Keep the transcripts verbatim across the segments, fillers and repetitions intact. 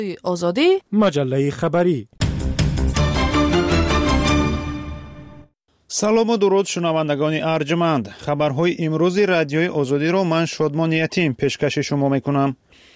آزادی مجله خبری. سلام و درود شنوندگان ارجمند. خبرهای امروزی رادیوی آزادی را من شادمان یتیم پیشکش شما میکنم.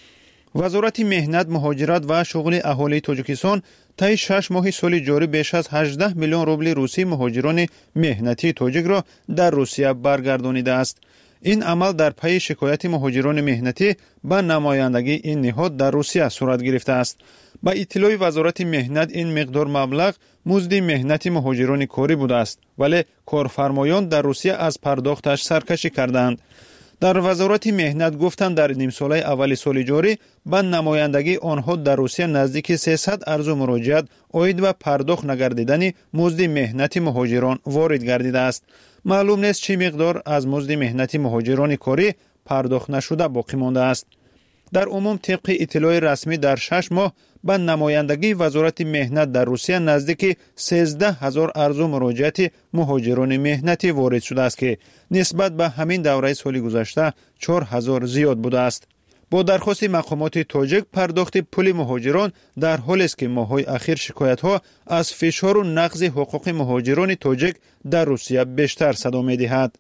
وزارت مهنت، مهاجرت و شغل اهالی تاجیکستان طی شش ماه سال جاری بیش از هجده میلیون روبل روسی مهاجران مهنتی تاجیک را در روسیه برگردانیده است. این عمل در پی شکایت مهاجران مهنتی به نمایندگی این نهاد در روسیه صورت گرفته است. با اطلاع وزارت مهنت این مقدار مبلغ مزد مهنت مهاجران کاری بوده است، ولی کارفرمایان در روسیه از پرداختش سرکشی کردند. در وزارت مهنت گفتند در نیم ساله اول سال جاری به نمایندگی آنها در روسیه نزدیک سیصد ارزو مراجعت عاید و پرداخت نگردیدن مزد مهنت مهاجران وارد گردیده است. معلوم نیست چه مقدار از مزد مهنت مهاجران کاری پرداخت نشده باقی مانده است. در عموم طبق اطلاع رسمی در شش ماه به نمایندگی وزارت مهنت در روسیه نزدیک سیزده هزار ارزو مراجعت مهاجران مهنتی وارد شده است که نسبت به همین دوره سال گذشته چهار هزار زیاد بوده است. با درخواست مقامات تاجیک پرداخت پول مهاجران در حالی است که ماه‌های اخیر شکایت‌ها از فشار و نقض حقوق مهاجران تاجیک در روسیه بیشتر صدا می‌دهد.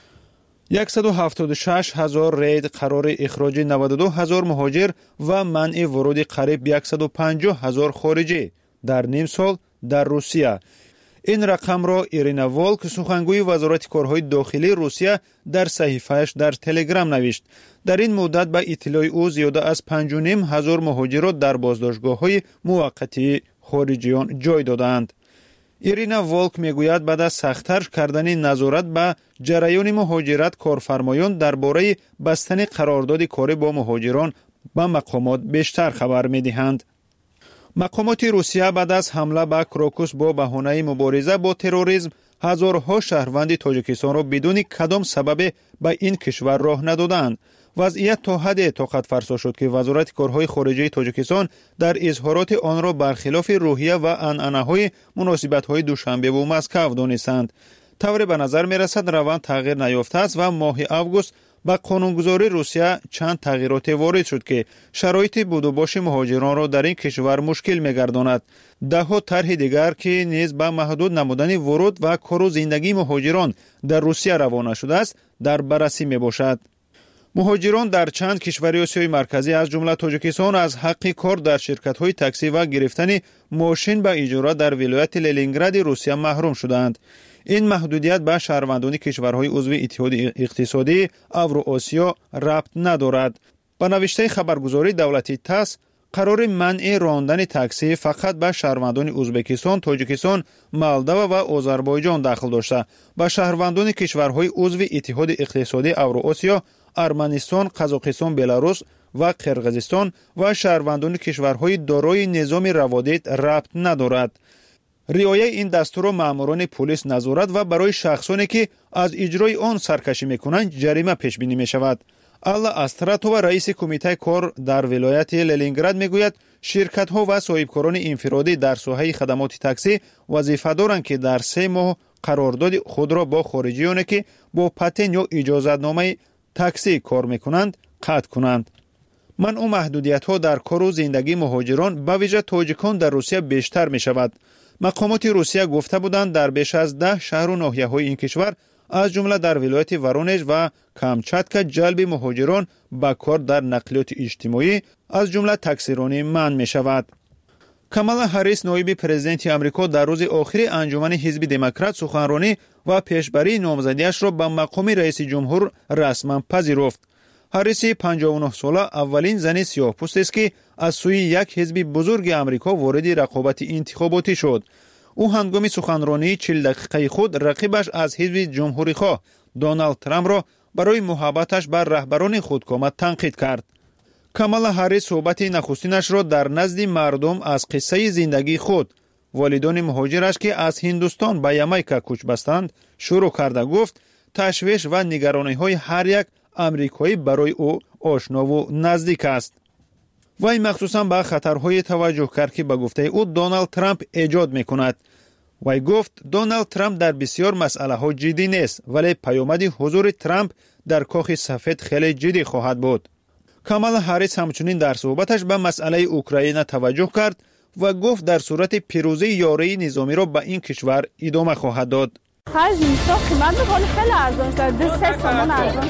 صد و هفتاد و شش هزار رید قرار اخراج نود و دو هزار مهاجر و منع ورود قریب صد و پنجاه هزار خارجی در نیم سال در روسیه. این رقم را ایرینا والک، سخنگوی وزارت کارهای داخلی روسیه، در صحیفه‌اش در تلگرام نوشت. در این مدت به اطلاع او زیاده از پنج و نیم هزار مهاجرات در بازداشتگاه‌های موقتی خارجیان جای دادند. ایرینا والک میگوید بعد از سخت‌تر کردن نظارت به جریان مهاجرت، کارفرمایان درباره بستن قرارداد کاری با مهاجران به مقامات بیشتر خبر می‌دهند. مقامات روسیه بعد از حمله به کراکوس با بهانه مبارزه با تروریسم هزارها شهروند تاجیکستان را بدون کدام سبب به این کشور راه ندادند. وضعیت تا حد طاقت فرسا شد که وزارت کارهای خارجه تاجیکستان در اظهارات آن را برخلاف روحیه و عنعنه‌های مناسبت‌های دوشنبه و مسکو دانستند. طوری به نظر می‌رسد روند تغییر نیافته است و ماه آگوست با قانونگذاری روسیه چند تغییرات وارد شد که شرایط بود و باش مهاجران را در این کشور مشکل می‌گرداند. ده‌ها طرح دیگر که نیز به محدود نمودن ورود و کار و زندگی مهاجران در روسیه روانه شده است در بررسی میباشد. مهاجران در چند کشور آسیای مرکزی از جمله تاجیکستان از حق کار در شرکت‌های تاکسی و گرفتن ماشین به اجاره در ولایت لنینگراد روسیه محروم شدند. این محدودیت به شهروندان کشورهای عضو اتحاد اقتصادی اوراسیا ربط ندارد. با نوشته خبرگزاری دولتی تاس، قرار منع راندن تاکسی فقط به شهروندان ازبکستان، تاجیکستان، مالدو و آذربایجان داخل داشته. با شهروندان کشورهای عضو اتحاد اقتصادی اوراسیا، ارمنستان، قزاقستان، بلاروس و قرقیزستان و شهروندان کشورهای دارای نظام روادید ربط ندارد. رعایت این دستور را ماموران پلیس نظارت و برای شخصانی که از اجرای آن سرکشی میکنند جریمه پیش بینی می شود. آلا استراتووا، رئیس کمیته کار در ولایت لنینگراد میگوید شرکت ها و صاحبکاران انفرادی در ساحه خدمات تاکسی وظیفه دارند که در سه ماه قرارداد خود را با خارجیانی که با پتن یا اجازه‌نامه تاکسی کار میکنند قطع کنند. منع و محدودیت ها در کار و زندگی مهاجران به ویژه تاجیکان در روسیه بیشتر می شود. مقامات روسیه گفته بودند در بیش از ده شهر و ناحیه های این کشور از جمله در ولایت ورونژ و کامچاتکا جلب مهاجران به کار در نقلیات اجتماعی از جمله تاکسیرانی منع می شود. کامالا هریس، نایب پرزیدنت آمریکا، در روز آخر انجمن حزب دموکرات سخنرانی و پیشبری نامزدیش را به مقام رئیس جمهور رسما پذیرفت. هریس پنجاه و نه ساله اولین زن سیاه‌پوست است که از سوی یک حزب بزرگ آمریکا وارد رقابت انتخاباتی شد. او هنگام سخنرانی چهل دقیقه خود رقیبش از حزب جمهوری‌خواه دونالد ترامپ را برای محبتش بر رهبران خودکامه تنقید کرد. کامالا هریس صحبت نخستینش را در نزد مردم از قصه زندگی خود، والدان مهاجرش که از هندوستان به یامایکا کوچ بستند، شروع کرده. گفت تشویش و نگرانی‌های هر یک آمریکایی برای او آشنا و نزدیک است. وی مخصوصا به خطرهای توجه کرد که به گفته او دونالد ترامپ ایجاد میکند. وی گفت دونالد ترامپ در بسیار مسئله ها جدی نیست، ولی پیامد حضور ترامپ در کاخ سفید خیلی جدی خواهد بود. کامالا هریس همچنین در صحبتش به مسئله اوکراین توجه کرد و گفت در صورت پیروزی یاری نظامی را به این کشور ادامه خواهد داد. خرج نیستا قیمت میکنه خیلی ارزان شد، دو سه تومان ارزان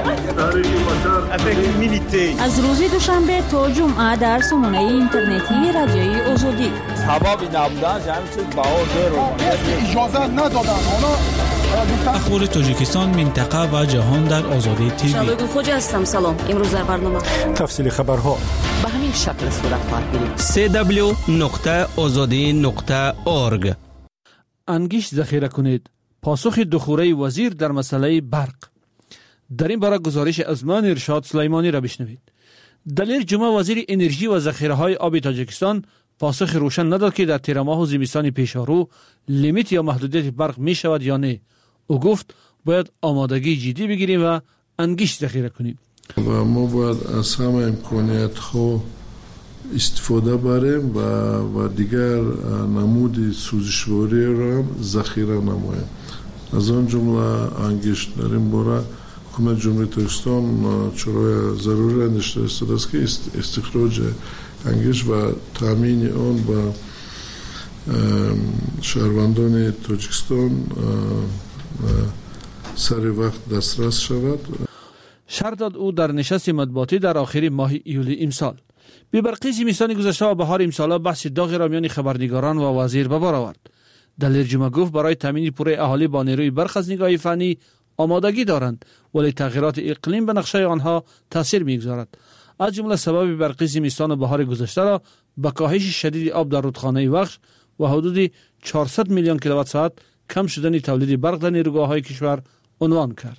شد. از روز دوشنبه تا جمعه در سامانه اینترنتی رادیوی آزادی حبابی نبودن همین چیز باور رو اجازه ندادن. اخبار تاجیکستان، منطقه و جهان در آزادی تیوی. شبگو خوج هستم. سلام. امروز در برنامه تفصیل خبرها به همین شکل صورت خواهد گرفت. سی دبلیو نقطه آزادی نقطه اورگ. انگیش ذخیره کنید. پاسخ دخوره وزیر در مسئله برق. در این باره گزارش از من ارشاد سلیمانی را بشنوید. دلیر جمعه وزیر انرژی و ذخیره های آب تاجیکستان پاسخ روشن نداد که در تیر ماه و زمستان پیشارو لیمیت یا محدودیت برق می شود یا نه. او گفت باید آمادگی جدی بگیریم و انگیش ذخیره کنیم. و ما باید از همه امکانیت ها استفاده بریم و و دیگر نمود سوزشواری را ذخیره نماییم. از آن جمله انگیش در این باره حکومت جمهوری تاجیکستان چرای ضروری اندیشیده است که استخراج انگیش و تامین آن به شهروندان تاجیکستان سر وقت دسترس شود. شرح داد او در نشست مطبوعاتی در آخر ماه ایولی امسال. بی برقی زمستان گذشته و بهار امسال بحث داغ را میان خبرنگاران و وزیر به بار آورد. دلیر جمعه گفت برای تامین پوره اهالی با نیروی برق از نگاه فنی آمادگی دارند، ولی تغییرات اقلیم به نقشه آنها تاثیر میگذارد. از جمله سبب برقی زمستان و بهار گذشته را به کاهش شدید آب در رودخانه وخش و حدود چهارصد میلیون کیلووات ساعت کم شدن تولید برق در نیروگاه‌های کشور عنوان کرد.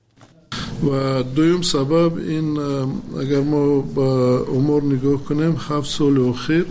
و دویم سبب این اگر ما با امور نگاه کنیم هفت سال اخیر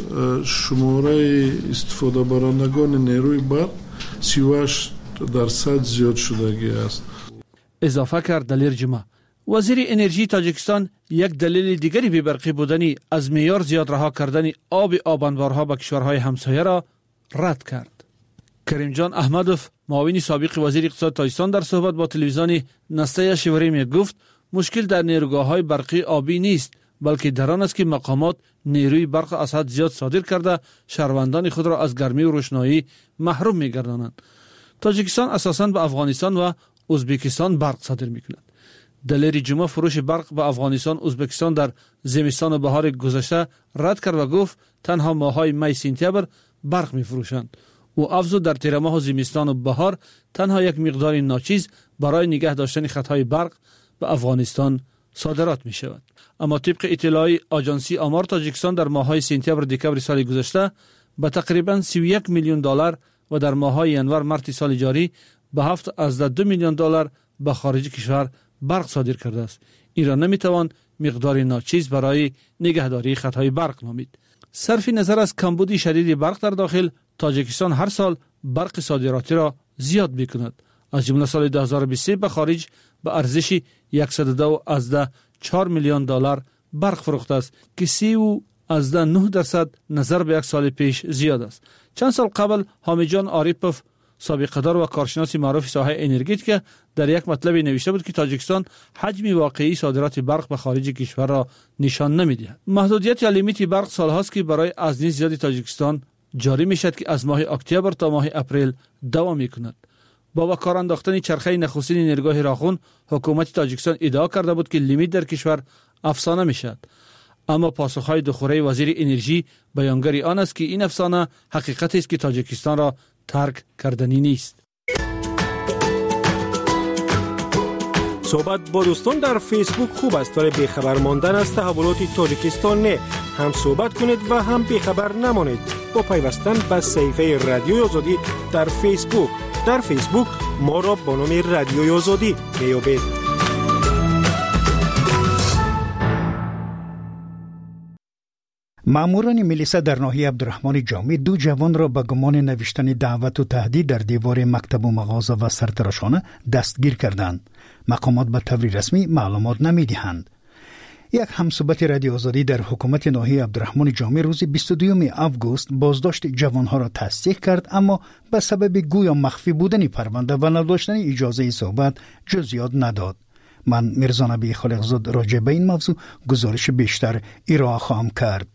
شماره استفاده برندگان نیروی برق سی و هشت درصد زیاد شدگی است. اضافه کرد دلیر جمعه. وزیر انرژی تاجیکستان یک دلیل دیگری بی برقی بودنی از معیار زیاد رها کردن آب آبانبارها به کشورهای همسایه را رد کرد. کریم جان احمدوف معاون سابق وزیر اقتصاد تاجیکستان در صحبت با تلویزیون نسته شوری می گفت مشکل در نیروگاه‌های برقی آبی نیست، بلکه در آن است که مقامات نیروی برق از حد زیاد صادر کرده شهروندان خود را از گرمی و روشنایی محروم می‌گردانند. تاجیکستان اساساً به افغانستان و ازبکستان برق صادر می‌کند. دلیر جمعه فروش برق به افغانستان و ازبکستان در زمستان و بهار گذشته رد کرد و گفت تنها ماه‌های می سپتامبر برق می‌فروشند. و افزود در تیر ماه و زمستان و بهار تنها یک مقدار ناچیز برای نگه داشتن خطهای برق به افغانستان صادرات می شود. اما طبق اطلاعی آژانسی آمار تاجیکستان در ماه‌های سپتامبر دکمبر سال گذشته به تقریباً سی و یک میلیون دلار و در ماه‌های ینور مارس سال جاری به هفت از دو میلیون دلار به خارج کشور برق صادر کرده است. این را نمیتوان مقدار ناچیز برای نگهداری خطهای برق نامید. صرف نظر از کمبود شدید برق در داخل، تاجیکستان هر سال برق صادراتی را زیاد می‌کند. از جمله سال دو هزار و بیست و سه به خارج به ارزش صد و دو از چهار میلیون دلار برق فروخته است که سی و از نه درصد نظر به یک سال پیش زیاد است. چند سال قبل حامد جان عارفوف سابقه‌دار و کارشناس معروف ساحه انرژی در یک مطلب نوشته بود که تاجیکستان حجم واقعی صادرات برق به خارج کشور را نشان نمی‌دهد. محدودیت یا لیمیت برق سال‌هاست که برای ازنی زیادی تاجیکستان جاری می‌شد که از ماه اکتبر تا ماه اپریل دوام می‌کند. با به کار انداختن چرخه نخستین نیروگاه راخون، حکومت تاجیکستان ادعا کرده بود که لیمیت در کشور افسانه می‌شود. اما پاسخ‌های دخوره وزیر انرژی بیانگر آن است که این افسانه حقیقتی است که تاجیکستان را ترک کردنی نیست. صحبت با دوستان در فیسبوک خوب است، ولی بیخبر ماندن از تحولات تاجیکستان نه. هم صحبت کنید و هم بیخبر نمانید با پیوستن به صفحه رادیوی آزادی در فیسبوک. در فیسبوک ما را با نام رادیوی آزادی میابید. ماموران ملیسا در ناحیه عبدالرحمن جامی دو جوان را به گمان نوشتن دعوت و تهدید در دیوار مکتب و مغازه و سرتراشانه دستگیر کردند. مقامات به طور رسمی معلومات نمی‌دهند. یک همصحبت رادیو آزادی در حکومت ناحیه عبدالرحمن جامی روز بیست و دوم آگوست بازداشت جوانها را تصدیق کرد، اما به سبب گویا مخفی بودن پرونده و نداشتن اجازه صحبت جزئیات نداد. من میرزا نبی خالقزاد راجع به این موضوع گزارش بیشتر ارائه خواهم کرد.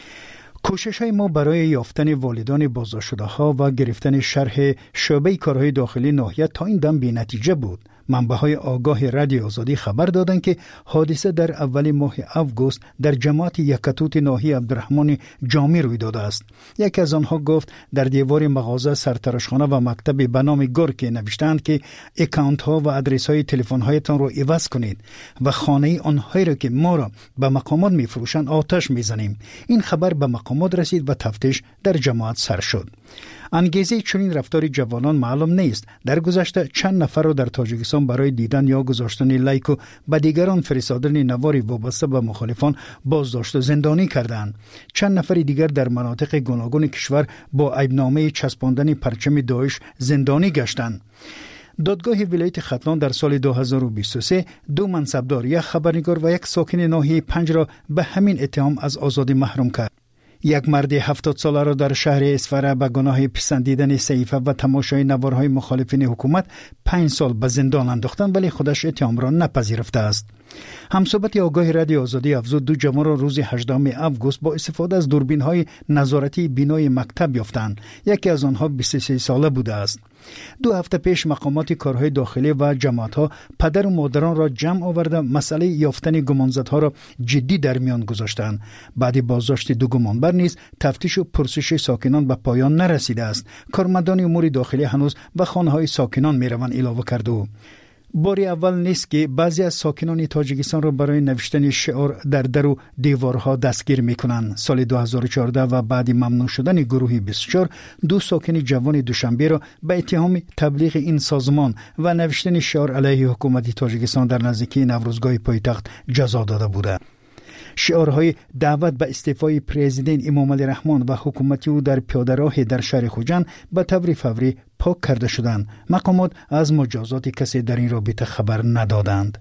کوشش های ما برای یافتن والدان بازداشت شده ها و گرفتن شرح شعبه کارهای داخلی ناحیه تا این دم بی نتیجه بود. منبع‌های آگاه رادیو آزادی خبر دادند که حادثه در اول ماه آگوست در جماعت یکتوت ناحیه عبدالرحمن جامی روی داده است. یکی از آنها گفت در دیوار مغازه سرتراشخانه و مکتب به نام گورک نوشتند که اکانت ها و ادرس های تلفن هایتان را عوض کنید و خانه آنهایی را که ما را به مقامات میفروشند آتش میزنیم. این خبر به مقامات رسید و تفتیش در جماعت سر شد. انگیزه چنین رفتار جوانان معلوم نیست. در گذشته چند نفر را در تاجیکستان برای دیدن یا گذاشتن لایک و به دیگران فرستادن نواری وابسته به مخالفان بازداشت و زندانی کردند. چند نفر دیگر در مناطق گوناگون کشور با عیبنامه چسباندن پرچم داعش زندانی گشتند. دادگاه ولایت ختلان در سال دو هزار و بیست و سه دو منصبدار، یک خبرنگار و یک ساکن ناحیه پنج را به همین اتهام از آزادی محروم کرد. یک مرد هفتاد ساله را در شهر اسفره به گناه پسندیدن صحیفه و تماشای نوارهای مخالفین حکومت پنج سال به زندان انداختند، ولی خودش اتهام را نپذیرفته است. همصحبت آگاه رادیو آزادی افزود دو جوان را روز هجدهم آگوست با استفاده از دوربین‌های نظارتی بینای مکتب یافتند. یکی از آنها بیست و سه ساله بوده است. دو هفته پیش مقامات کارهای داخلی و جماعت‌ها پدر و مادران را جمع آورده مسئله یافتن گمانزدها را جدی در میان گذاشتند. بعد بازداشت دو گمانبر نیز تفتیش و پرسش ساکنان به پایان نرسیده است. کارمندان امور داخلی هنوز به خانه‌های ساکنان می‌روند اعلام کرده. باری اول نیست که بعضی از ساکنان تاجیکستان را برای نوشتن شعار در در و دیوارها دستگیر میکنند. سال دو هزار و چهارده و بعد ممنوع شدن گروه بیست و چهار دو ساکن جوان دوشنبه را به اتهام تبلیغ این سازمان و نوشتن شعار علیه حکومت تاجیکستان در نزدیکی نوروزگاه پایتخت جزا داده بودند. شعارهای دعوت به استعفای پرزیدنت امام علی رحمان و حکومت او در پیاده‌راه در شهر خوجند به طور فوری پاک کرده شدند. مقامات از مجازات کسی در این رابطه خبر ندادند.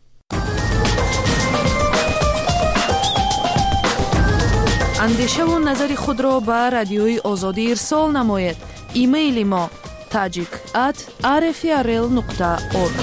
اندیشه و نظر خود را به رادیوی آزادی ارسال نمایید. ایمیل ما tajik at r f r l nokta org.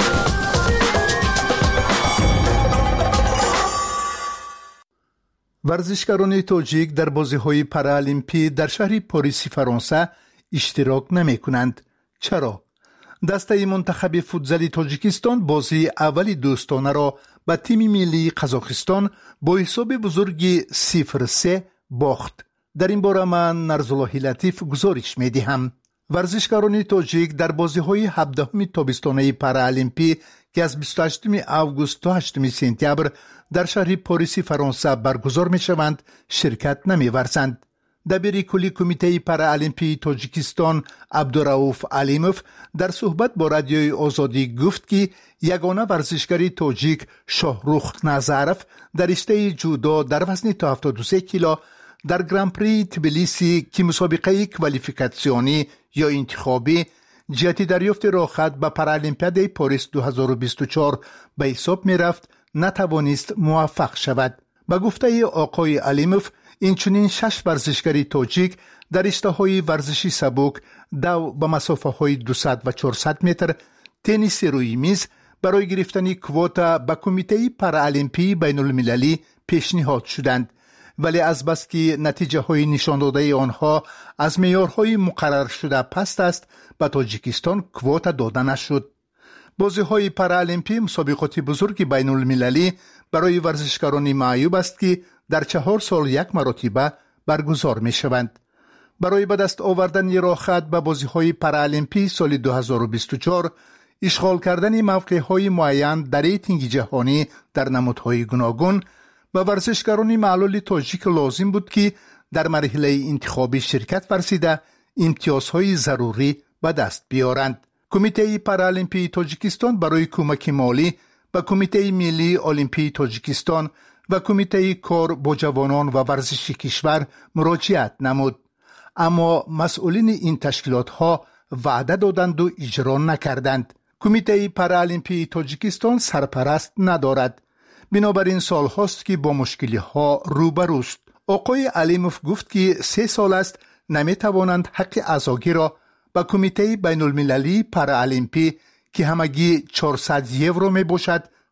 ورزشکاران تاجیک در بازی‌های پارالمپی در شهر پاریس فرانسه اشتراک نمی کنند. چرا؟ دسته منتخب فوتزال تاجیکستان بازی اولی دوستانه را به تیم ملی قزاقستان با حساب بزرگی صفر سه باخت. در این باره من نرزالله لطیف گزارش می دهم. ورزشکاران تاجیک در بازی‌های هفدهم تابستانه پارالمپی که از بیست و هشتم آگوست تا هشتم سپتامبر در شهر پاریس فرانسه برگزار می شوند شرکت نمی ورزند. دبیر کلی کمیته پارالمپی تاجیکستان عبدالرؤوف علیموف در صحبت با رادیوی آزادی گفت که یگانه ورزشکار تاجیک شاهرخ نظرف در رشته جودو در وزن تا هفتاد و سه کیلو در گران پری تبلیسی که مسابقه کوالیفیکاسیونی یا انتخابی جهت دریافت راحت به پارالمپیاد پاریس دو هزار و بیست و چهار به حساب می رفت نتوانست موفق شود. به گفته آقای علیموف این چنین شش ورزشکار تاجیک در رشته‌های ورزشی سبک، دو به مسافه‌های دویست و چهارصد متر، تنیس روی میز برای گرفتن کواتا به کمیته پارالمپی بین المللی پیشنهاد شدند، ولی از بس که نتیجه های نشان داده آنها از معیارهای مقرر شده پست است به تاجیکستان کواتا داده نشد. بازی های پارالمپی مسابقات بزرگ بین المللی برای ورزشکاران معیوب است که در چهار سال یک مرتبه برگزار می شوند. برای به دست آوردن راحت به بازی های پارالمپی سال دو هزار و بیست و چهار اشغال کردن موقع های معین در ریتینگ جهانی در نمودهای گوناگون و ورزشکاران معلول تاجیک لازم بود که در مرحله انتخابی شرکت ورزیده امتیازهای ضروری به دست بیارند. کمیته پارالمپی تاجیکستان برای کمک مالی به کمیته ملی المپی تاجیکستان و کمیته کار با جوانان و ورزشی کشور مراجعت نمود، اما مسئولین این تشکیلات ها وعده دادند و اجرا نکردند. کمیته پارالمپی تاجیکستان سرپرست ندارد، بنابراین سال هاست که با مشکلی ها روبروست. آقای علیموف گفت که سه سال است نمی توانند حق اعضاگی را به کمیته بین المللی پارالمپی که همگی چهارصد یورو می باشد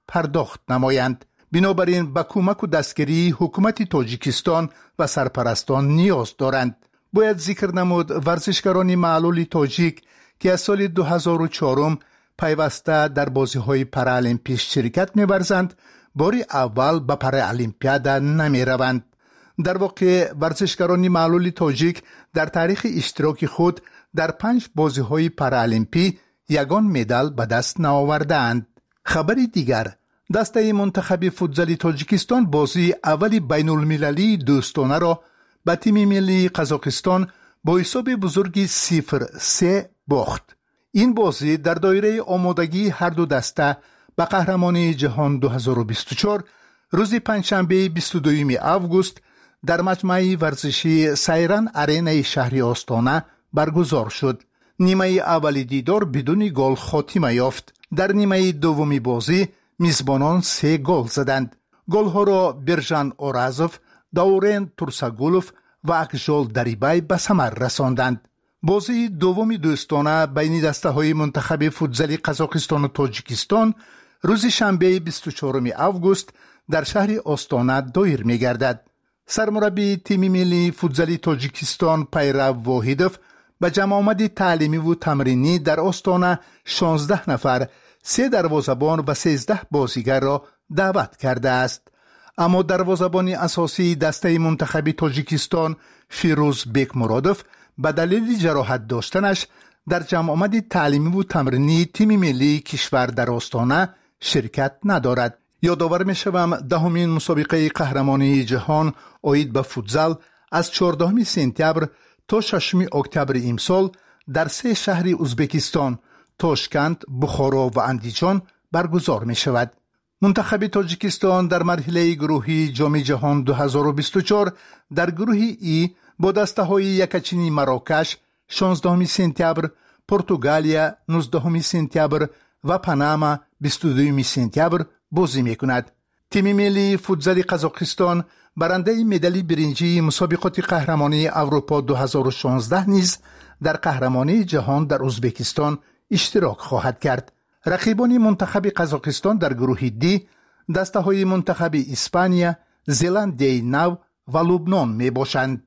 پرداخت نمایند. بنابراین به کمک و دستگیری حکومت تاجیکستان و سرپرستان نیاز دارند. باید ذکر نمود ورزشکاران معلول تاجیک که از سال دو هزار و چهار پیوسته در بازی‌های پارالمپیک شرکت می‌ورزند، بار اول به پارالمپیاد نمی‌روند. در واقع ورزشکاران معلول تاجیک در تاریخ اشتراک خود در پنج بازی‌های پارالمپی یگان مدال به دست نآورده‌اند. خبر دیگر، دسته منتخب فوتبال تاجیکستان بازی اولی بین المللی دوستانه را به تیم ملی قزاقستان با حساب بزرگی صفر سه باخت. این بازی در دایره آمادگی هر دو دسته به قهرمانی جهان دو هزار و بیست و چهار روز پنجشنبه بیست و دوم آگوست در مجمع ورزشی سیران آرینای شهر آستانه برگزار شد. نیمه اول دیدار بدون گل خاتمه یافت. در نیمه دومی بازی میزبانان سه گل زدند. گل‌ها را برژان اورازوف، داورن تورساگولوف و اکژال دریبای به ثمر رساندند. بازی دومی دوستانه بین دسته‌های منتخب فوتبال قزاقستان و تاجیکستان روز شنبه بیست و چهارم آگوست در شهر آستانه دایر می‌گردد. سرمربی تیم ملی فوتبال تاجیکستان پیرو واحدوف به جمع آمد تعلیمی و تمرینی در آستانه شانزده نفر، سه دروازه‌بان و سیزده بازیگر را دعوت کرده است. اما دروازه‌بان اساسی دسته منتخب تاجیکستان فیروز بیک مرادوف به دلیل جراحت داشتنش در جمع آمد تعلیمی و تمرینی تیم ملی کشور در آستانه شرکت ندارد. یادآور می‌شوم دهمین مسابقه قهرمانی جهان آید به فوتبال از چهاردهم سپتامبر تا ششم اکتبر امسال در سه شهر ازبکستان، تاشکند، بخارا و اندیجان برگزار می شود. منتخب تاجیکستان در مرحله گروهی جام جهان دو هزار و بیست و چهار در گروه ای با دسته های یکچینی مراکش شانزدهم سپتامبر، پرتغالیا نوزدهم سپتامبر و پاناما بیست و دوم سپتامبر بازی می کند. تیم ملی فوتبال قزاقستان برنده مدال برنجی مسابقات قهرمانی اروپا دو هزار و شانزده نیز در قهرمانی جهان در ازبکستان اشتراک خواهد کرد. رقیبان منتخب قزاقستان در گروه دی دسته های منتخب اسپانیا، زلندیای نو و لبنان می باشند.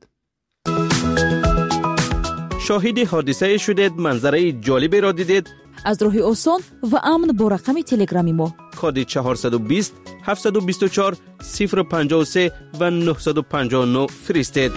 شاهد حادثه شدید، منظره جالبی را دیدید؟ از راه آسان و امن با رقم تلگرامی ما کد چهارصد و بیست هفتصد و بیست و چهار صفر پنجاه و سه و نهصد و پنجاه و نه فرستید.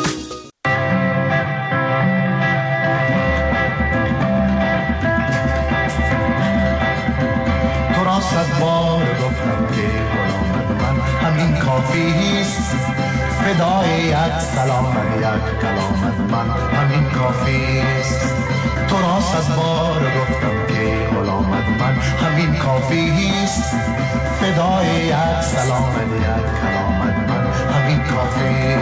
تو را صد بار گفتم که غلامت من همین کافی است، فدای یک سلام یک کلامت من همین کافی است. تو را صد بار گفتم که غلامت من همین کافی است، فدای یک سلام یک کلامت من همین کافی.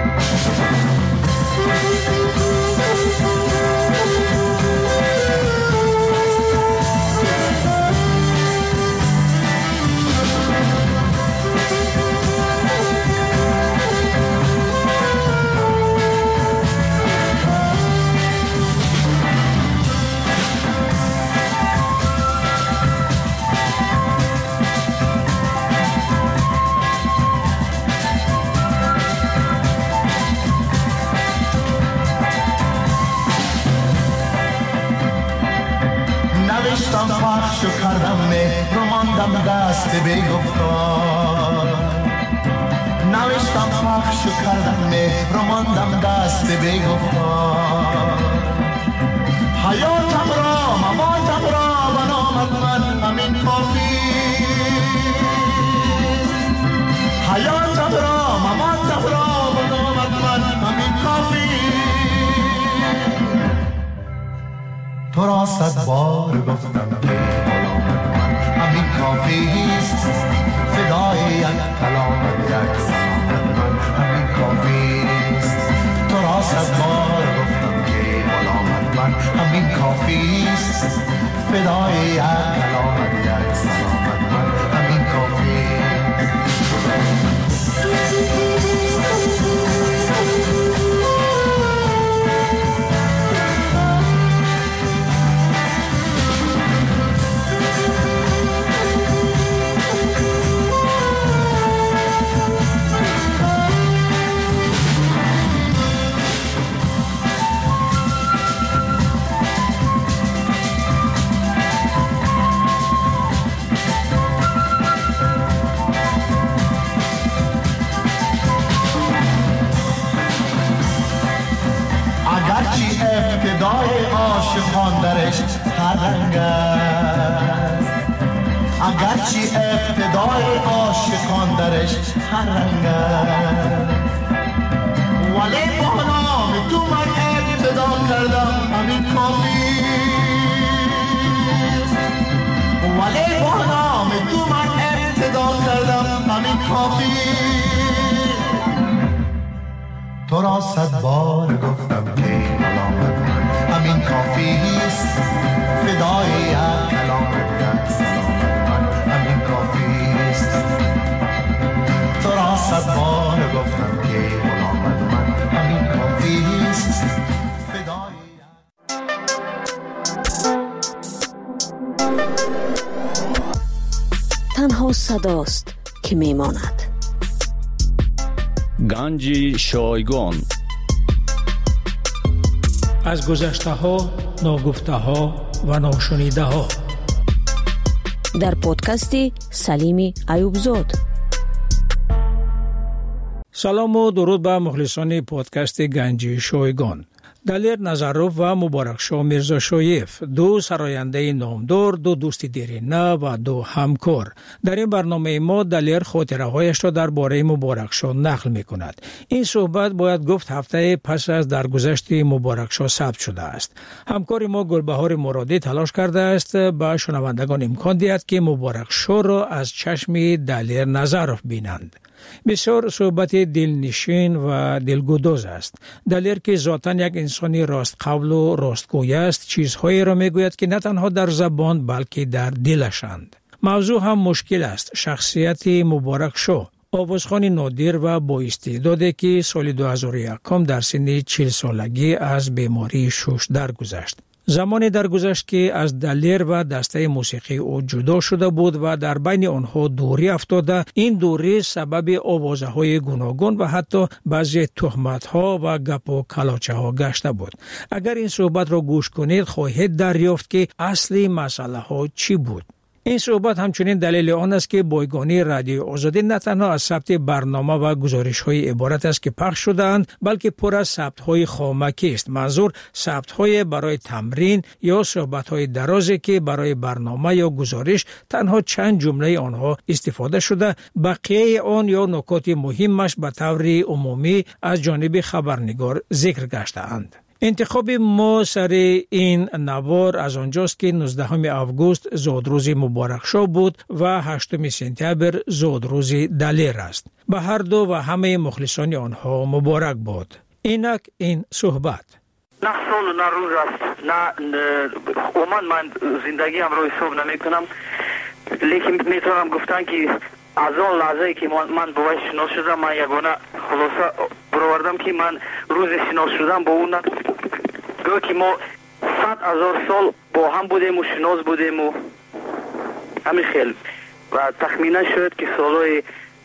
نوشتم پخش و کردم مهر و ماندم دست بیگفتار، نوشتم پخش و کردم مهر و ماندم دست بیگفتار. حیاتم را مماتم را و نامت من همین کافی، حیاتم را مماتم را و نامت من همین کافی. تو را صد بار گفتم که غلامت من همین کافی است، فدای یک کلامت یک سلامت من همین کافی است. تو را صد بار گفتم که غلامت من همین کافی است، فدای یک کلامت یک سلامت من همین کافی است. اگرچه ابتدای عاشقان درش هر رنگ است، اگرچه ابتدای عاشقان درش هر رنگ است، ولی با نام تو من ابتدا کردم همین کافی است، ولی با نام تو من ابتدا کردم همین کافی. تو را صد بار گفتم که ملامت من همین کافی است، فدای یک کلام یک سلامت من همین کافی است. تو را صد بار گفتم که ملامت من همین کافی است، فدای تنها صداست که میماند. گنج شایگان از گذشته ها، ناگفته ها و ناشنیده ها در پادکست سلیم ایوبزاد. سلام و درود به مخلصان پادکست گنج شایگان. دلیر نظروف و مبارکشاه میرزا شایف، دو سراینده نامدار، دو دوست دیرینه و دو همکار. در این برنامه ما دلیر خاطره هایش را درباره مبارکشاه نقل می کند. این صحبت باید گفت هفته پس از درگذشت مبارکشاه ثبت شده است. همکار ما گلبهار مرادی تلاش کرده است به شنوندگان امکان دهد که مبارکشاه را از چشم دلیر نظروف بینند. بسیار صحبت دلنشین و دلگداز است. دلیر که ذاتاً یک انسانی راست قول و راستگوی است، چیزهایی را میگوید که نه تنها در زبان بلکه در دلشند. موضوع هم مشکل است. شخصیت مبارکشاه، آوازخوان نادر و با استعدادی که سال دو هزار و یک در سن چهل سالگی از بیماری شش درگذشت. زمانی درگذشت که از دلیر و دسته موسیقی او جدا شده بود و در بین آنها دوری افتاده. این دوری سبب آوازه های گوناگون و حتی بعضی تهمت ها و گپ و کلاچه ها گشته بود. اگر این صحبت را گوش کنید خواهید دریافت که اصلی مسئله ها چی بود. این صحبت همچنین دلیل آن است که بایگانی رادیو آزادی نه تنها از ثبت برنامه و گزارش های عبارت است که پخش شده‌اند، بلکه پر از ثبت های خامکی است. منظور ثبت های برای تمرین یا صحبت های درازی که برای برنامه یا گزارش تنها چند جمله آنها استفاده شده، بقیه آن یا نکات مهمش به طور عمومی از جانب خبرنگار ذکر گشته‌اند. انتخاب ما سر این نوار از آنجاست که نوزدهم آگوست زادروز مبارکشاه بود و هشتم سپتامبر زادروز دلیر است. به هر دو و همه مخلصان آنها مبارک باد. اینک این صحبت. نه سال و نه روز است، نه عموما من زندگی هم رو حساب نمی کنم، لیکن میتونم گفتن که از آن لحظه که من با وی شناس شدم، من یگانه خلاصه برآوردم که من روز شناس شدم با اون گویا که ما صد هزار سال با هم بودیم و شناس بودیم و همین خیلی و تخمینا شد که سالهای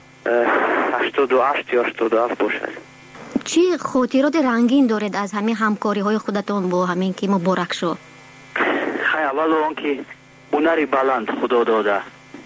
هشتاد و هشت یا هشتاد و هفت باشد. چی خاطرات رنگین دارید از همین همکاری های خودتون با همین که مبارک شد؟ خیلی اول آن که هنری بلند خدا داده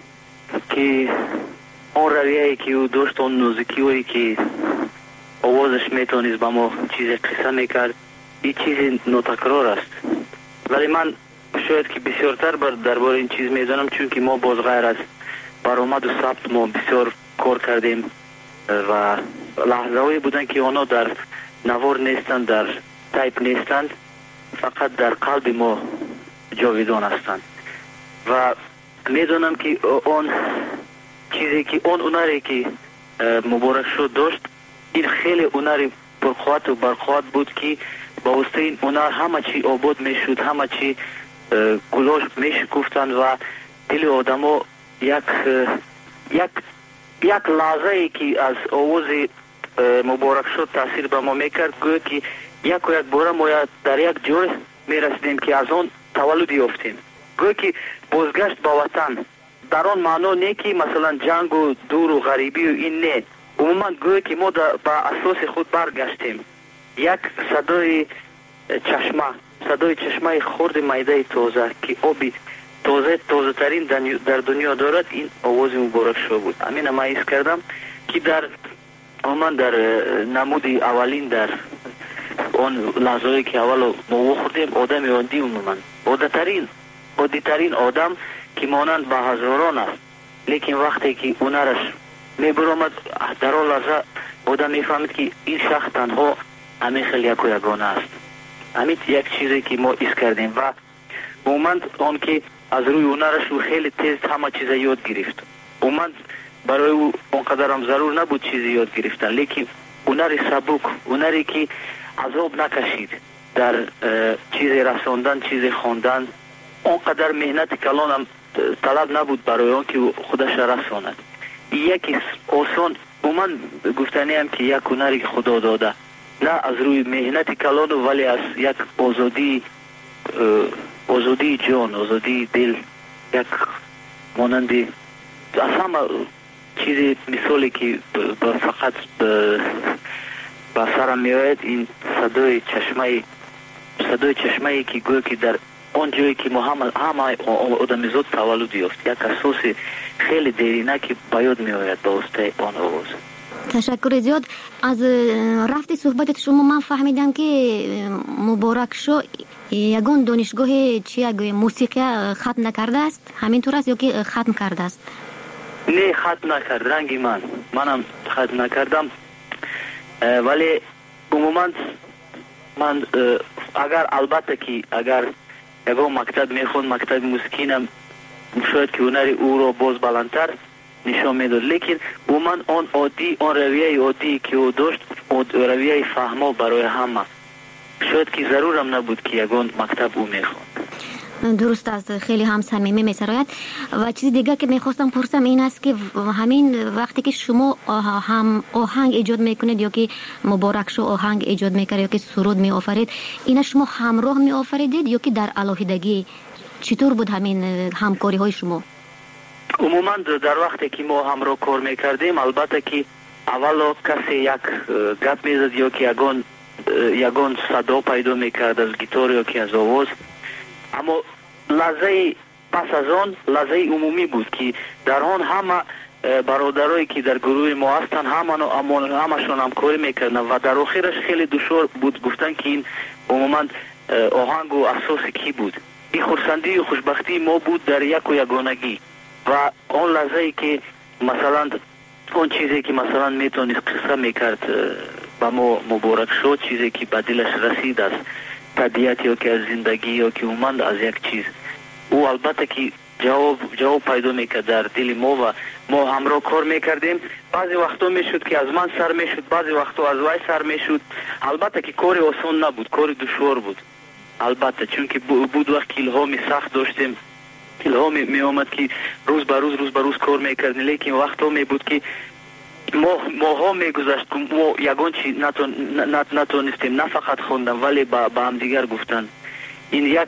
که آن رویه‌ای که او داشت، آن نوزیکی هایی که آوازش میتونید با ما چیز قصه میکرد، این چیز ناتکرار است. ولی من شاید که بسیارتر بر درباره این چیز میدانم، چون که ما باز غیر از برآمد و ثبت ما بسیار کار کردیم و لحظه هایی بودن که آنها در نوار نیستند، در تایپ نیستند، فقط در قلب ما جاویدان هستند. و میدونم که آن چیزی که آن هنری که مبارک شد داشت، این خیلی هنری پرقوت و برقوت بود که با واسطه این هنر همه چی آباد میشد، همه چی گلاش میشکفتند و دل آدما یک یک یک لحظه ای که از آواز مبارک شد تاثیر به ما میکرد، گویا که یک و یک باره ما در یک جای میرسیدیم که از آن تولد یافتیم. گویا که بازگشت با وطن در آن معنا نه که مثلا جنگ و دور و غریبی و این نه، عموما گویا که ما با اساس خود برگشتیم. یک صدای چشمه صدای چشمه خرد میده تازه که آبی تازه تازه ترین در دنیا دارد، این آواز مبارک شاه بود. همین ما حس کردم که در عموما در نمود اولین در اون لحظه‌ای که اول ما خوردیم آدم عادی عموما عادترین عادیترین آدم که مانند به هزاران است، لیکن وقتی که اونرش میبرامد در اون لحظه آدم میفهمید که این شخص تنها همین خیلی یک و یگانه است. همین یک چیزی که ما ایست کردیم و مومند آن که از روی اونرش او خیلی تیز همه چیز یاد گرفت. مومند برای او اونقدر هم ضرور نبود چیزی یاد گرفتن، لیکن اونری سبک، اونری که عذاب نکشید در چیز رساندن، چیز خواندن، اونقدر مهنت کلان هم طلب نبود برای آن که خودش رساند. یکی آسان من گفتنی هم که یک هنری خدا داده، نه از روی مهنت کلان ولی از یک آزادی آزادی جان، آزادی دل، یک مانندی از همه چیزی مثالی که فقط به سرم میآید این صدای چشمه صدای چشمه که گویا که در آن جایی که ما همه همه آدمیزاد تولد یافت، یک اساس خیلی دیرینه که به یاد میآید به واسطه آن آواز. تشکر زیاد. از رفت صحبت شما من فهمیدم که مبارک شو یگان دانشگاه چی گوی موسیقی ختم نکرده است، همینطور است یا که ختم کرده است؟ نه ختم نکرد، رنگی من منم ختم نکردم، ولی عموما من اگر البته که اگر یگان مکتب میخوند مکتب موسیقینم شاید که هنری او رو باز بلندتر نشان میداد، لیکن عموما آن عادی آن رویه عادی که او داشت رویه فهما برای همه، شاید که ضرورم نبود که یگان مکتب او میخوند. درست است، خیلی هم صمیمی میسراید. و چیز دیگه که میخواستم پرسم این است که همین وقتی که شما هم آهنگ ایجاد میکنید یا که مبارک شو آهنگ ایجاد میکرد یا که سرود میآفرید، اینا شما همراه میآفریدید یا که در علاهیدگی؟ چطور بود همین همکاری های شما؟ عموما در وقتی که ما همراه کار میکردیم البته که اولا کسی یک گپ میزد یا که یگان یگان صدا پیدا میکرد از گیتار یا که از آواز، اما لحظه پس از آن لحظه عمومی بود که در آن همه برادرایی که در گروه ما هستن همه همشون همکاری میکردن و در آخرش خیلی دشوار بود گفتن که این عموما آهنگ و اساس کی بود. این خرسندی و خوشبختی ما بود در یک و یگانگی و آن لحظه که مثلا اون چیزی که مثلا میتونست قصه میکرد با ما مبارک شد، چیزی که به دلش رسید از طبیعت یا که از زندگی یا که اومد از یک چیز، او البته که جواب جواب پیدا میکرد در دل ما و ما همراه کار میکردیم. بعضی وقتا میشد که از من سر میشد، بعضی وقتا از وای سر میشد. البته که کار آسان نبود، کار دشوار بود البته، چون که بود وقت که الهامی سخت داشتیم، الهامی می آمد که روز به روز روز به روز کار میکردیم، لیکن وقتا می بود که ما ماها میگذشت که ما یگان چی نتون نتونستیم نه فقط خوندم ولی با, با هم دیگر گفتن. این یک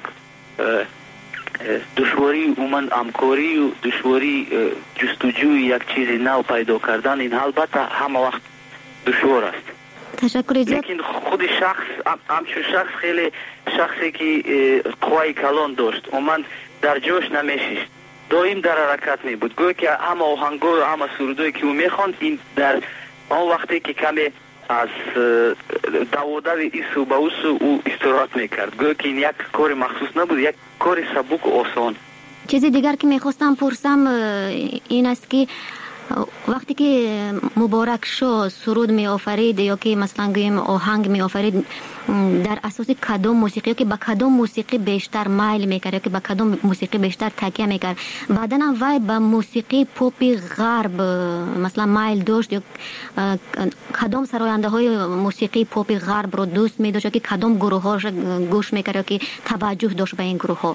دشواری اومن همکاری و دشواری جستجوی یک چیز نو پیدا کردن، این البته همه وقت دشوار است. تشکر زیاد. لیکن خود شخص همچون شخص خیلی شخصی که قوای کلان داشت، اومن در جوش نمیشیست، دائم در حرکت می بود، گویا که همه آهنگا و همه سرودایی که او میخواند این در آن وقتی که کمی از دوادر ایسو به اوسو او استراحت میکرد، گویا که این یک کار مخصوص نبود، یک کار سبک و آسان. چیزی دیگر که میخواستم پرسم این است که وقتی که مبارک شو سرود می آفرید یا که مثلا گویم آهنگ می آفرید، در اساس کدام موسیقی که با کدام موسیقی بیشتر مایل میکرد یا که با کدام موسیقی بیشتر تکیه میکرد؟ بعداً وای با موسیقی پاپ غرب مثلا مایل داشت یا کدام سراینده های موسیقی پاپ غرب رو دوست می داشت یا که کدام گروه ها گوش میکرد یا که توجه داشت به این گروه ها؟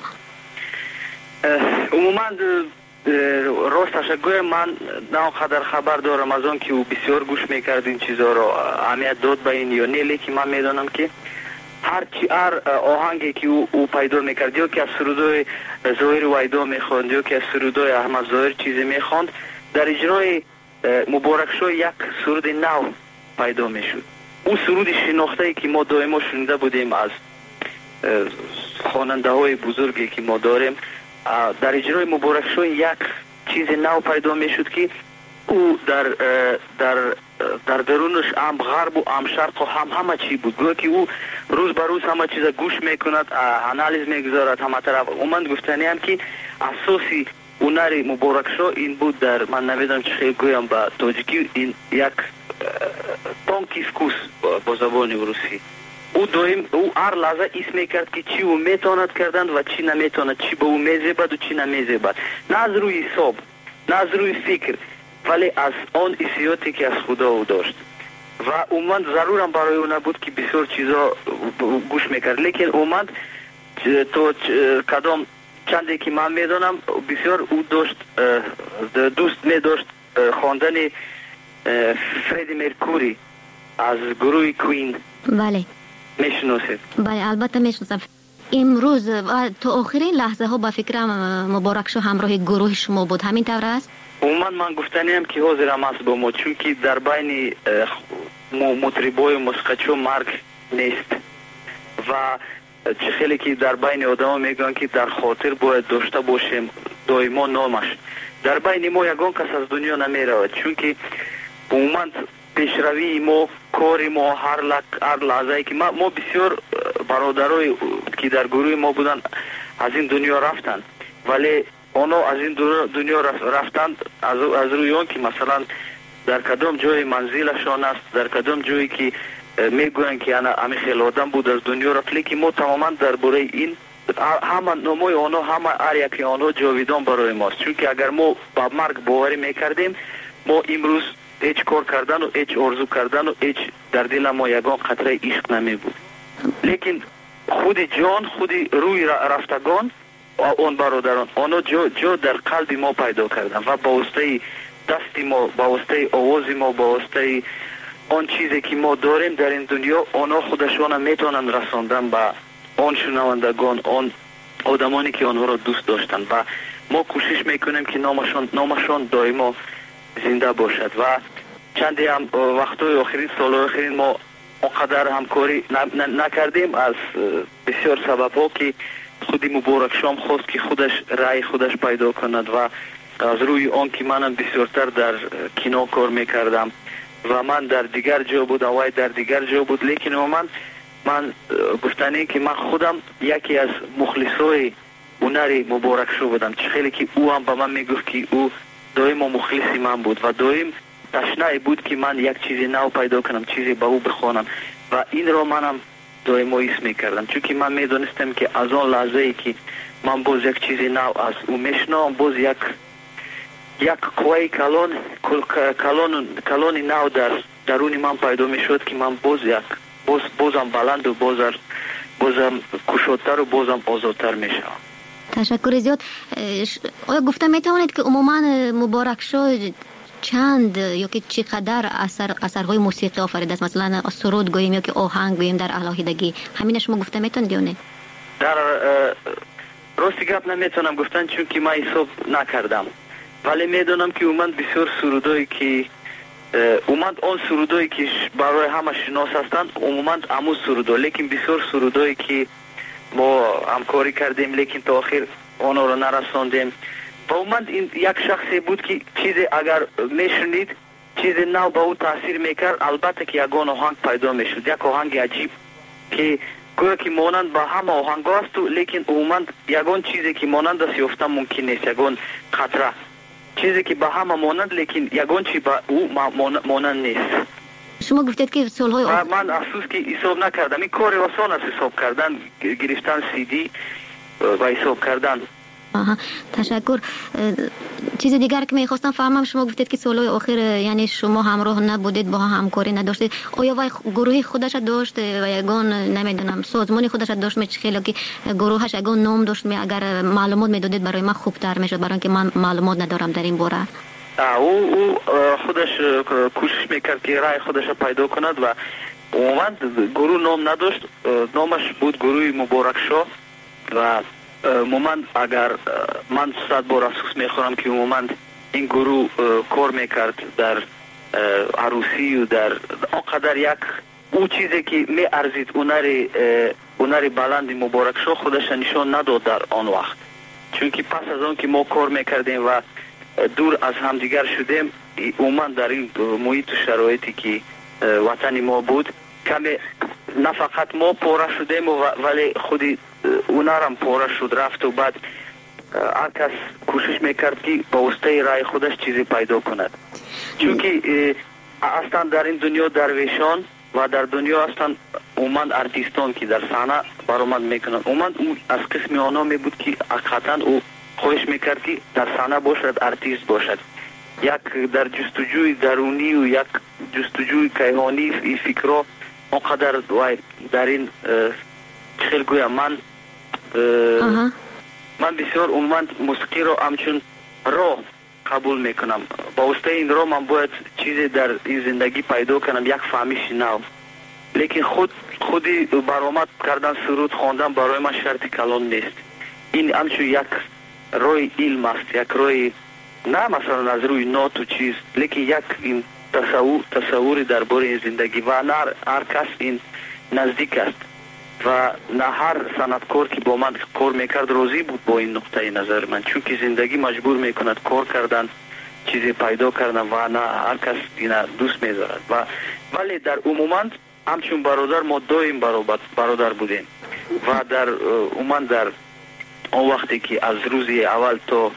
عموما راستش گویا من نه قدر خبر دارم از آن که او بسیار گوش میکرد این چیزا رو، اهمیت داد به این یا نه، لیکن من میدانم که هر چی هر آهنگی که او, او پیدا میکرد یا که از سرودای ظاهر ویدا میخواند یا که از سرودای احمد ظاهر چیزی میخواند، در اجرای مبارک شو یک سرود نو پیدا میشد. اون سرود شناخته که ما دائما شنیده بودیم از خواننده های بزرگی که ما داریم، در اجرای مبارک شو یک چیز نو پیدا می شد که او در در در درونش هم غرب و هم شرق و هم همه چی بود. گویا که او روز به روز همه چیز گوش میکند، انالیز میگذارد همه طرف. اومد گفتنی هم که اساسی هنر مبارک شو این بود. در من نمیدونم چه خیلی گویم به تاجیکی، این یک تانکیسکوس با زبان روسی. او دویم او هر لحظه اسم میکرد که چی او میتواند کردن و چی نمیتواند، چی به او میزیبد و چی نمیزیبد، نه از روی حساب نه از روی فکر، ولی از آن حسیاتی که از خدا او داشت. و اومد ضرورم برای او نبود که بسیار چیزا گوش میکرد، لیکن اومد تو کدام چندی که من میدونم بسیار او داشت دوست میداشت خواندن فردی مرکوری از گروه کوین. بله میشناسید؟ بله البته میشناسم. امروز تو آخرین لحظه ها با فکرم مبارک شو همراه گروه شما بود، همین طور است؟ عموما من گفتنیم که حاضر هم است با ما، چون که در بین مطربای موسیقیچو مرگ نیست و چه خیلی که در بین آدم میگن که در خاطر باید داشته باشیم دائما نامش. در بین ما یگان کس از دنیا نمیرود، چون که عموما پیشروی ما، کاری ما، هر لک هر لحظه که ما, ما بسیار برادرای که در گروه ما بودن از این دنیا رفتن، ولی اونا از این دنیا رفتن از, از روی اون که مثلا در کدام جای منزلشان است، در کدام جایی که میگوین که انا همه خیلی آدم بود از دنیا رفت، لیکن ما تماما درباره این همه نمای آنها، همه هر یکی آنها جاویدان برای ماست. چون که اگر ما با مرگ باوری میکردیم، ما امروز هیچ کار کردن و هیچ آرزو کردن و هیچ در دل ما یگان قطره عشق نمی بود. لیکن خود جان، خود روی رفتگان اون برادران آنها جو, جو در قلب ما پیدا کردن و با واسطه دستی ما، با واسطه آوازی ما، با واسطه آن چیزی که ما داریم در این دنیا، آنها خودشان میتونن رساندن به آن شنوندگان، آن آدمانی که آنها را دوست داشتن و ما کوشش میکنیم که نامشان نامشان دائما زنده باشد. و چندی هم وقتای آخرین سال آخرین ما اونقدر همکاری نکردیم از بسیار سبب ها که خودی مبارک شام خواست که خودش رای خودش پیدا کند و از روی آن که منم بسیارتر در کینو کار میکردم و من در دیگر جا بود و وای در دیگر جا بود، لیکن من من گفتنی که من خودم یکی از مخلصای هنری مبارک شو بودم. چه خیلی که او هم به من میگفت که او دائم مخلصی من بود و دائم تشنه بود که من یک چیزی نو پیدا کنم، چیزی به او بخوانم و این را منم دائم ایس میکردم، چون که من میدونستم که از آن لحظه ای که من باز یک چیزی نو از او میشنم، باز یک یک قوی کلان کلان کلانی نو در درون من پیدا میشد که من باز یک باز بازم بلند و بازم بازم کشادتر و بازم آزادتر میشم. تشکر زیاد. آیا گفته میتوانید که عموما مبارک شو چند یا که چقدر اثر اثرهای موسیقی آفریده است؟ مثلا سرود گوییم یا که آهنگ گوییم در الهیدگی، همین شما گفته میتونید یا نه؟ در راستی گپ نمیتونم گفتن چون که من حساب نکردم، ولی میدونم که اومد بسیار سرودایی که اومد آن سرودایی که برای همه شناس هستند عموما اموز سرودا، لیکن بسیار سرودایی که ما همکاری کردیم لیکن تا آخر آنها رو نرساندیم و اومد این یک شخصی بود که چیزی اگر میشنید چیزی نو به او تاثیر میکرد، البته که یگان آهنگ پیدا میشد، یک آهنگ عجیب که گویا که مانند با همه آهنگ است، لیکن اومد یگان چیزی که مانند است یافتن ممکن نیست، یگان خطره چیزی که با همه مانند لیکن یگان چی با او مانند نیست. شما گفتید که سالهای آخر من افسوس که حساب نکردم، این کار آسان است حساب کردن، گرفتن سی دی و حساب کردن. آها تشکر. چیز دیگر که میخواستم فهمم، شما گفتید که سالهای آخر یعنی شما همراه نبودید، با همکاری نداشتید، آیا وای گروه خودش داشت و یگان نمیدونم سازمانی خودش داشت؟ می خیلی که گروهش یگان نام داشت، می اگر معلومات میدادید برای من خوبتر میشد، برای اینکه من معلومات ندارم در این باره. او او خودش کوشش میکرد که رای خودش پیدا کند و اومد گروه نام نداشت، نامش بود گروه مبارک شو و مومند اگر من صد بار افسوس میخورم که مومند این گروه کار میکرد در عروسی و در آنقدر یک او چیزی که می ارزید اونری اونری بلند مبارک شو خودش نشان نداد در آن وقت، چون که پس از اون که ما کار میکردیم و دور از همدیگر شدیم، عموما در این محیط و شرایطی که وطن ما بود کمی نه فقط ما پاره شدیم ولی خودی اونا هم پاره شد رفت و بعد هر کس کوشش میکرد که با واسطه رای خودش چیزی پیدا کند. چون که اصلا در این دنیا درویشان و در دنیا اصلا عموما ارتیستان که در صحنه برآمد میکنند، عموما از قسم آنها می بود که حقیقتا او خواهش میکرد که در صحنه باشد، ارتیست باشد. یک در جستجوی درونی و یک جستجوی کیهانی این فکرها اونقدر در این خیلی گویم من من بسیار عموما موسیقی رو همچون راه قبول میکنم. با واسطه این راه من باید چیزی در این زندگی پیدا کنم، یک فهمیش نو. لیکن خود خودی برآمد کردن سرود خواندن برای من شرط کلان نیست. این همچون یک راه علم است، یک راه نه مثلا از روی نوت و چیز، لیکن یک این تصور تصوری درباره این زندگی و نه هر کس این نزدیک است و نه هر صنعتکار که با من کار میکرد راضی بود با این نقطه نظر من، چون که زندگی مجبور میکند کار کردن، چیزی پیدا کردن و نه هر کس اینا دوست میذارد. و ولی در عموما همچون برادر ما دویم برادر بودیم و در عموما در اون وقتی که از روزی اول تا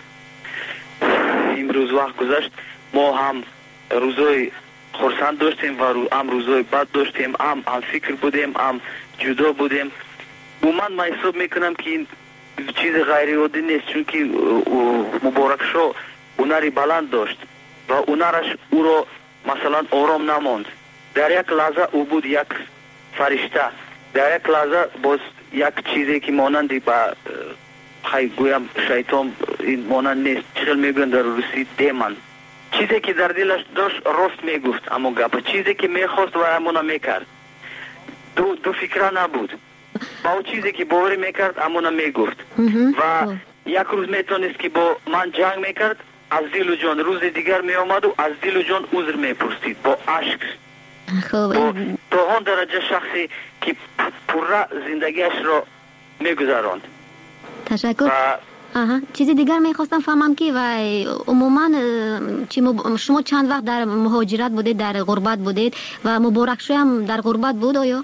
امروز وقت گذشت ما هم روزای خرسند داشتیم و هم روزای بد داشتیم، هم هم فکر بودیم، هم جدا بودیم. عموما من حساب میکنم که این چیز غیر عادی نیست، چون که مبارک شو هنری بلند داشت و هنرش او را مثلا آرام نماند. در یک لحظه او بود یک فرشته، در یک لحظه باز یک چیزی که مانندی با خیلی گویم شیطان این مانند نیست، چخل میگن در روسی دیمن، چیزی که در دلش داشت راست میگفت، اما گپ چیزی که میخواست و همونا میکرد، دو دو فکره نبود. با او چیزی که باوری میکرد همونا میگفت و یک روز میتونست که با من جنگ میکرد، از دل و جان روز دیگر میامد و از دل و جان عذر میپرسید با عشق. با تا آن درجه شخصی که پره زندگیش را میگذراند. تشکر. آها چیزی دیگر میخواستم فهمم که و عموما شما چند وقت در مهاجرت بودید، در غربت بودید و مبارک شو هم در غربت بود آیا؟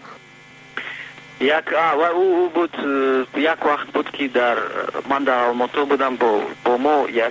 یک و او, او بود یک وقت بود که در من در آلماتو بودم با با ما یک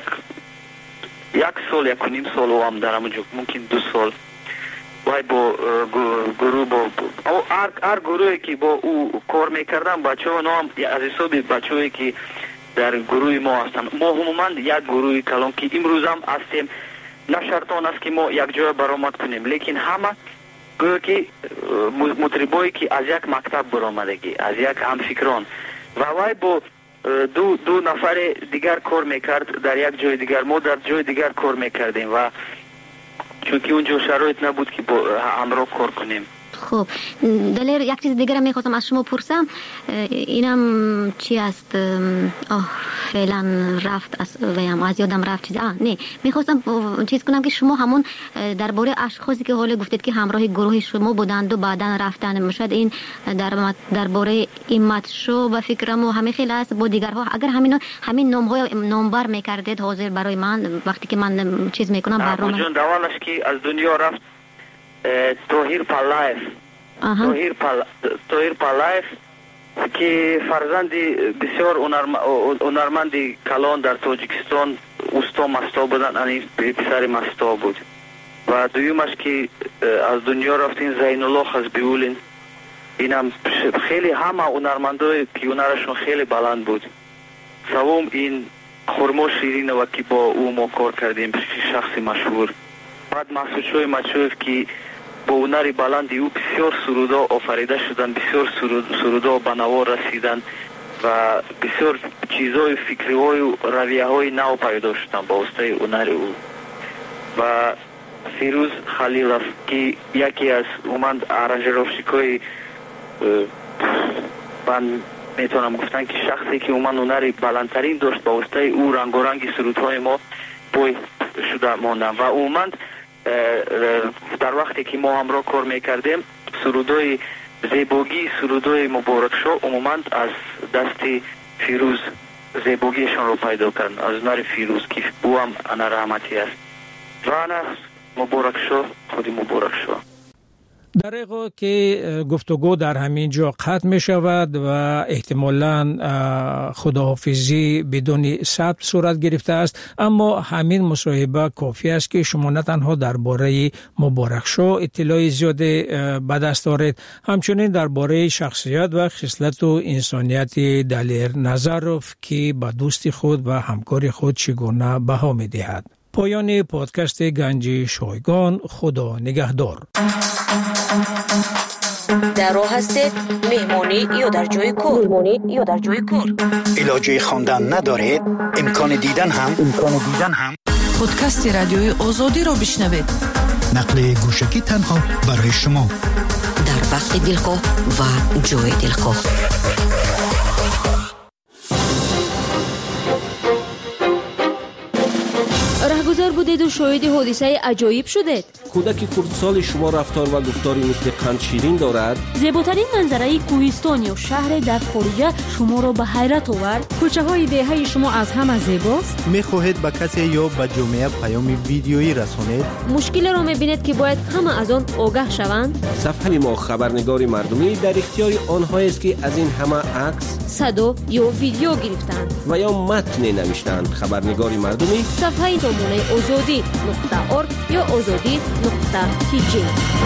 یک سال یک و نیم سال و هم در همونجا ممکن دو سال وای با گروه با هر هر گروهی که با او کار میکردم بچه ها نام از حساب بچه هایی که در گروه ما هستن. ما عموما یک گروه کلان که امروز هم هستیم، نه شرطان است که ما یک جای برآمد کنیم، لیکن همه گویا که مطربایی که از یک مکتب برآمدگی، از یک همفکران و وای با دو دو نفر دیگر کار میکرد در یک جای دیگر، ما در جای دیگر کار میکردیم و چون که اونجا شرایط نبود که با همراه کار کنیم. خب دلیر یک چیز دیگر میخواستم از شما پرسم، اینم چی است؟ آه فعلا رفت از ویم از یادم رفت چیز. آه نه میخواستم چیز کنم که شما همون درباره اشخاصی که حالا گفتید که همراه گروه شما بودند و بعدا رفتن، مشد این در درباره ایمت شو و فکرم و همه خیلی است با دیگرها، اگر همین همین نام های نامبر میکردید حاضر برای من وقتی که من چیز میکنم برنامه جون دوالش که از دنیا رفت توهیر پالایف توهیر پال توهیر پالایف که فرزندی بسیار هنرمندی کلان در تاجیکستان اوستا مستا بودن، این پسر مستا بود و دویمش که از دنیا رفتین زین الله خزبیولین، اینم خیلی همه هنرمندای که هنرشون خیلی بلند بود. سوم این خرما شیرین و که با او ما کار کردیم، شخصی مشهور. بعد محسود شوی مچوف که با هنری بلندی او بسیار سرودا آفریده شدن، بسیار سرودا به نوار رسیدن و بسیار چیزهای فکری های و رویه های نو پیدا شدن با واسطه هنر او. و فیروز خلیلوف که یکی از اومند ارنجروفشیکای من میتونم گفتن که شخصی که اومند هنری بلندترین داشت، با واسطه او رنگ و رنگ سرودهای ما پای شده ماندن و اومند در وقتی که ما همراه کار میکردیم سرودای زیباگی، سرودای مبارک شو عموما از دست فیروز زیباییشان رو پیدا کردن از نار فیروز که او هم انا رحمتی است و انا مبارک شو خودی مبارک شو. در ایقا که گفتگو در همین جا قطع می شود و احتمالاً خداحافظی بدون ثبت صورت گرفته است، اما همین مصاحبه کافی است که شما نه تنها درباره مبارک شو اطلاع زیاد به دست آورید، همچنین درباره شخصیت و خصلت و انسانیت دلیر نظروف که به دوست خود و همکار خود چگونه بها می دهد. پایان پادکست گنج شایگان. خدا نگهدار. در راه هستید مهمانی یا در جای کار مهمانی یا در جای کار علاجه خواندن ندارید، امکان دیدن هم امکان دیدن هم پادکست رادیوی آزادی را بشنوید. نقل گوشکی تنها برای شما در وقت دلخواه و جای دلخواه. رهگذر بودید و شاهد حادثه عجایب شدید. کودک کردستان شما رفتار و گفتاری مثل قند شیرین دارد. زیباترین منظره کوهستان یا شهر در خارجه شما را به حیرت آورد. کوچه های دهه شما از همه زیباست. میخواهید به کسی یا به جامعه پیام ویدیویی رسانید؟ مشکل را میبینید که باید همه از آن آگاه شوند. صفحه ما خبرنگار مردمی در اختیار آنهایی است که از این همه عکس، صدا یا ویدیو گرفتند و یا متن نوشتند. خبرنگار مردمی صفحه تامونه آزادی نقطه ارگ یا آزادی نقطه تی جی.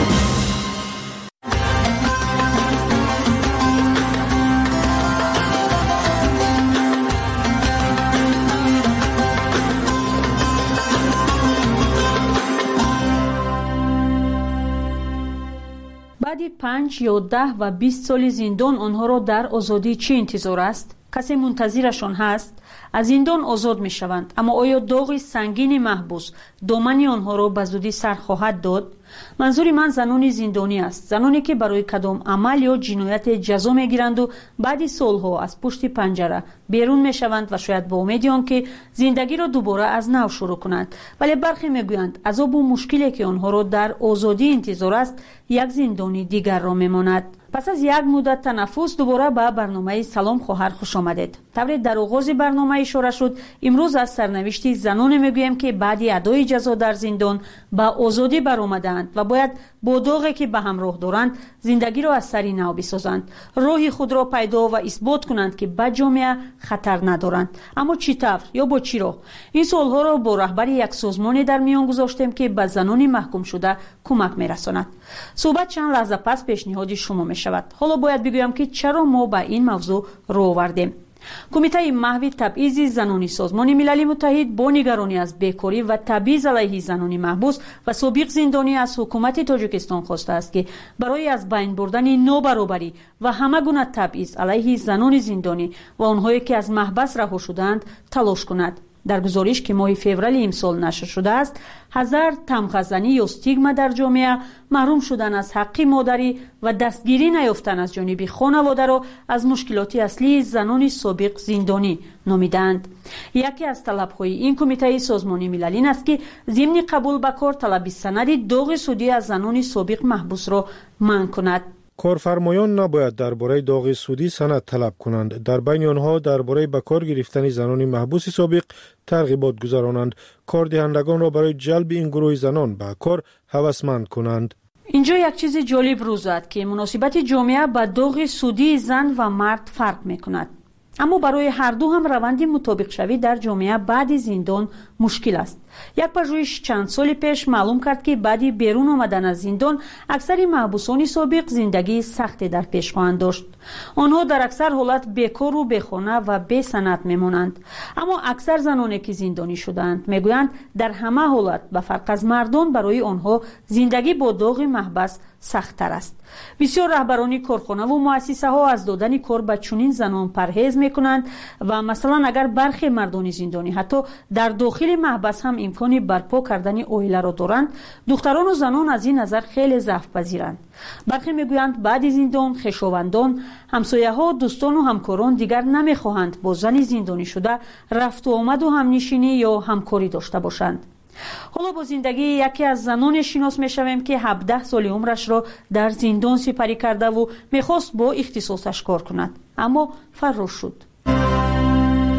بعد پنج یا ده و بیست سال زندان آنها را در آزادی چه انتظار است؟ کسی منتظرشان هست؟ از زندان آزاد می شوند، اما آیا داغ سنگین محبوس دامن آنها را به زودی سر خواهد داد؟ منظور من زنان زندانی است، زنانی که برای کدام عمل یا جنایت جزا می گیرند و بعد سالها از پشت پنجره بیرون می شوند و شاید با امید آنکه زندگی را دوباره از نو شروع کنند، ولی برخی می گویند عذاب و مشکلی که آنها را در آزادی انتظار است یک زندانی دیگر را می ماند. پس از یک مدت تنفس دوباره به برنامه سلام خواهر خوش آمدید. طبعا در آغاز برنامه اشاره شد، امروز از سرنوشت زنان میگویم که بعد ادای جزا در زندان به آزادی برآمدند و باید با داغی که به همراه دارند زندگی را از سری نو بسازند، راه خود را پیدا و اثبات کنند که به جامعه خطر ندارند. اما چطور یا با چی راه؟ این سوالها را با رهبر یک سازمانی در میان گذاشتیم که به زنان محکوم شده کمک میرساند. صحبت چند لحظه پس پیشنهاد شما می شود. حالا باید بگویم که چرا ما به این موضوع رو آوردیم. کمیته محو تبعیض زنانی سازمان ملل متحد با نگرانی از بیکاری و تبعیض علیه زنان محبوس و سابق زندانی از حکومت تاجیکستان خواسته است که برای از بین بردن نابرابری و همه گونه تبعیض علیه زنان زندانی و آنهایی که از محبس رها شدند تلاش کند. در گزارش که ماه فوریه امسال نشر شده است، هزار تمغزنی یا استیگما در جامعه، محروم شدن از حق مادری و دستگیری نیافتن از جانب خانواده را از مشکلات اصلی زنان سابق زندانی نامیدند. یکی از طلب‌های این کمیته سازمان ملل این است که ضمن قبول به کار طلب سند داغ سودی از زنان سابق محبوس را منع کند. کارفرمایان نباید درباره داغ سودی سند طلب کنند. در بین آنها درباره به کار گرفتن زنان محبوس سابق ترغیبات گذرانند. کاردهندگان را برای جلب این گروه زنان به کار هوسمند کنند. اینجا یک چیز جالب روز زد که مناسبت جامعه با داغ سودی زن و مرد فرق میکند. اما برای هر دو هم روند مطابق شوی در جامعه بعد زندان مشکل است. یک پژوهش چند سال پیش معلوم کرد که بعد بیرون آمدن از زندان اکثر محبوسان سابق زندگی سختی در پیش خواهند داشت. آنها در اکثر حالت بیکار و بیخانه و بی سند میمانند. اما اکثر زنانی که زندانی شدند میگویند در همه حالت به فرق از مردان برای آنها زندگی با داغ محبس سخت‌تر است. بسیار رهبران کارخانه و مؤسسه ها از دادن کار به چنین زنان پرهیز میکنند و مثلا اگر برخی مردان زندانی حتی در داخل محبس هم امکان برپا کردن عائله را دارند، دختران و زنان از این نظر خیلی ضعف پذیرند. برخی میگویند بعد زندان خویشاوندان، همسایه ها، دوستان و همکاران دیگر نمیخواهند با زن زندانی شده رفت و آمد و همنشینی یا همکاری داشته باشند. حالا با زندگی یکی از زنان شناس میشویم که هفده سال عمرش را در زندان سپری کرده و میخواست با اختصاصش کار کند، اما فرار شد.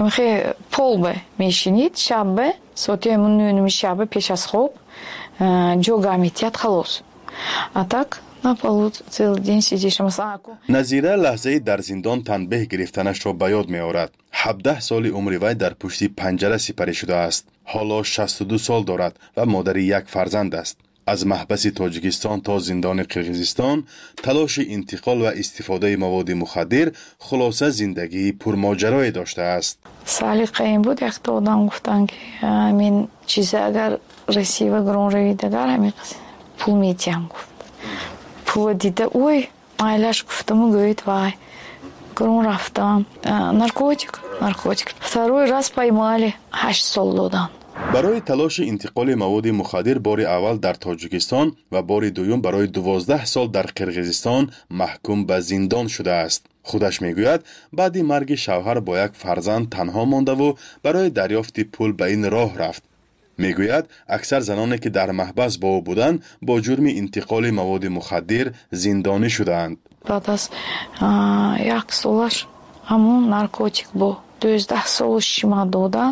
михе полбе мешинид шаббе соати нуни шаббе пеш аз хоб ҷога метиҳад халос. А так на полу целый день сидишь. назира лаҳзаи дар зиндон танбеҳ гирифтанашро ба ёд меорад. ҳабдаҳ соли умри вай дар пушти панҷара сипарӣ шудааст. ҳоло шасту ду сол дорад ва модари як фарзанд аст. аз маҳбаси тоҷикистон то зиндони қирғизистон талоши интиқол ва истифодаи маводи мухаддир хулоса зиндагии пурмоҷарое доштааст. салиқаин буд якта одам гуфтанд ки ҳамин чизе агар расива гронравӣ дагар ҳамин пул метиҳам гуфт. пул дида ой майлаш гуфтаму гӯед вай грон рафтам наркотик наркотик второй раз поймали ҳашт сол додан. барои талоши интиқоли маводи мухаддир бори аввал дар тоҷикистон ва бори дуюм барои дувоздаҳ сол дар қирғизистон маҳкум ба зиндон шудааст. худаш мегӯяд баъди марги шавҳар бо як фарзанд танҳо мондаву барои дарёфти пул ба ин роҳ рафт. мегӯяд аксар заноне ки дар маҳбас бо ӯ буданд бо ҷурми интиқоли маводи мухаддир зиндонӣ шудаанд. баъд аз як солаш ҳамун наркотик бо дуздаҳ солаш шима додан.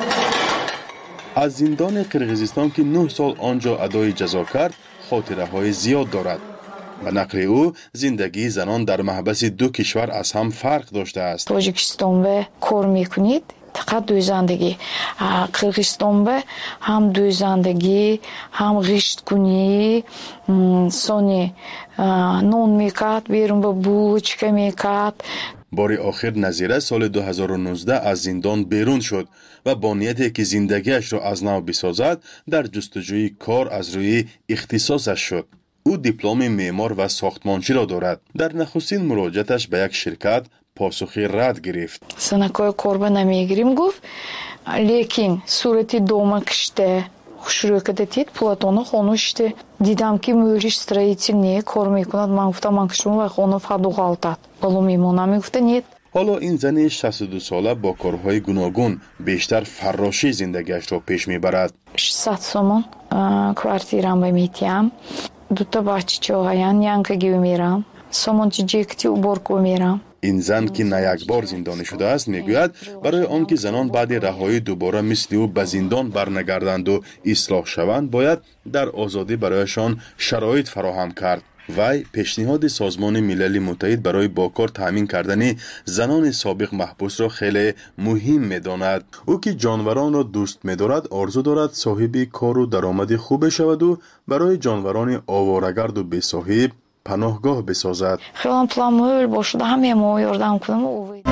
аз зиндони қирғизистон ки нӯҳ сол он ҷо адои ҷазо кард хотираҳои зиёд дорад. ба нақли ӯ зиндагии занон дар маҳбаси ду кишвар аз ҳам фарқ доштааст. тоҷикистонбе кор мекунед фақат дӯзандагӣ, қирғизистонбе ҳам дӯзандагӣ ҳам ғишткунӣ сони нон мекард берун ба булочка мекард. бори охир назира соли ду ҳазору нуздаҳ аз зиндон берун шуд ва бо нияте ки зиндагиашро аз нав бисозад дар ҷустуҷӯи кор аз рӯи ихтисосаш шуд. ӯ дипломи меъмор ва сохтмончиро дорад. дар нахустин муроҷиаташ ба як ширкат посухи рад гирифт. санакои корба намегирим гуфт, лекин сурати дома киште хушрӯкадатид пулатону хону шите дидам ки мӯриш строительные кор мекунад. ман гуфтам ман кишум ва хону фаду ғалтад балу мемонам. мегуфта нет. ҳоло ин зани шасту ду сола бо корҳои гуногун бештар фарроши зиндагиашро пеш мебарад. шишсад сомон квартирамба метиҳам. дута баччаҳоян янкаги умерам сомончи ҷекти уборку умерам. ин зан ки на якбор зиндонӣ шудааст мегӯяд барои он ки занон баъди раҳоӣ дубора мисли ӯ ба зиндон барнагарданду ислоҳ шаванд бояд дар озодӣ барояшон шароит фароҳам кард. вай пешниҳоди созмони милали муттаҳид барои бокор таъмин кардани занони собиқ маҳбусро хеле муҳим медонад. ӯ ки ҷонваронро дӯст медорад орзу дорад соҳиби кору даромади хубе шаваду барои ҷонварони оворагарду бесоҳиб паноҳгоҳ бисозад. хелам пламӯл бошуда ҳамеамо ёрдам кунам.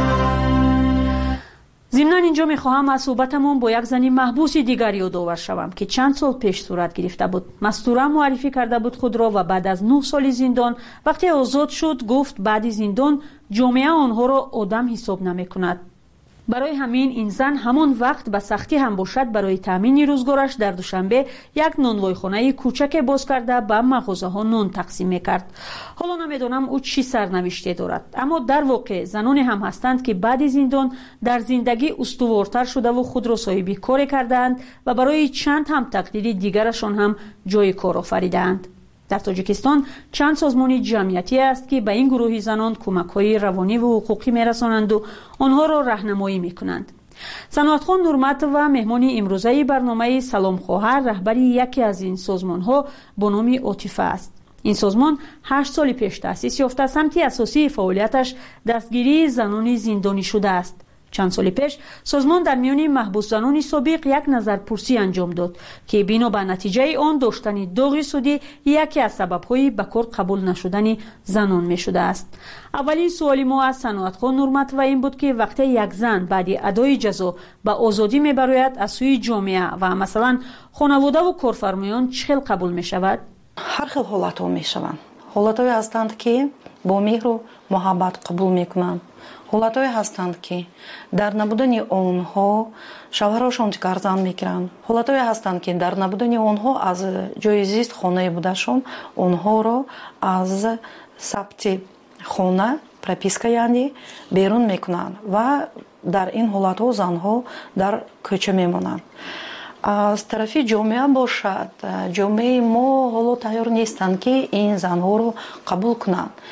зимнан инҷо мехоҳам аз суҳбатамон бо як зани маҳбуси дигар ёдовар шавам ки чанд сол пеш сурат гирифта буд. мастура муаррифӣ карда буд худро ва баъд аз нӯҳ соли зиндон вақте озод шуд гуфт баъди зиндон ҷомеа онҳоро одам ҳисоб намекунад. барои ҳамин ин зан ҳамон вақт ба сахтӣ ҳам бошад барои таъмини рӯзгораш дар душанбе як нонвойхонаи кӯчаке боз карда ба мағозаҳо нон тақсим мекард. ҳоло намедонам ӯ чӣ сарнавиште дорад, аммо дар воқеъ заноне ҳам ҳастанд ки баъди зиндон дар зиндагӣ устувортар шудаву худро соҳиби коре кардаанд ва барои чанд ҳам тақдири дигарашон ҳам ҷойи кор офаридаанд. дар тоҷикистон чанд созмони ҷамъиятие аст ки ба ин гурӯҳи занон кӯмакҳои равониву ҳуқуқӣ мерасонанду онҳоро раҳнамоӣ мекунанд. саноатхон нурматова меҳмони имрӯзаи барномаи салом хоҳар раҳбари яке аз ин созмонҳо бо номи отифа аст. ин созмон ҳашт соли пеш таъсис ёфта самти асосии фаъолияташ дастгирии занони зиндонишуда аст. чанд соли пеш созмон дар миёни маҳбусзанони собиқ як назарпурсӣ анҷом дод ки бино ба натиҷаи он доштани доғи судӣ яке аз сабабҳои ба кор қабул нашудани занон мешудааст. аввалин суоли мо аз саноатхон нурматова ин буд ки вақте як зан баъди адои ҷазо ба озодӣ мебарояд аз сӯи ҷомеа ва масалан хонаводаву корфармоён чӣ хел қабул мешавад? ҳар хел ҳолатҳо мешаванд. ҳолатҳое ҳастанд ки бо меҳру муҳаббат қабул мекунанд. ҳолатҳое ҳастанд ки дар набудани онҳо шавҳарашон гарзанд мегиранд. ҳолатҳое ҳастанд ки дар набудани онҳо аз ҷои зист хонаи будашон онҳоро аз сабти хона прописка яъне берун мекунанд ва дар ин ҳолатҳо занҳо дар кӯча мемонанд. аз тарафи ҷомеа бошад ҷомеаи мо ҳоло тайёр нестанд ки ин занҳоро қабул кунанд.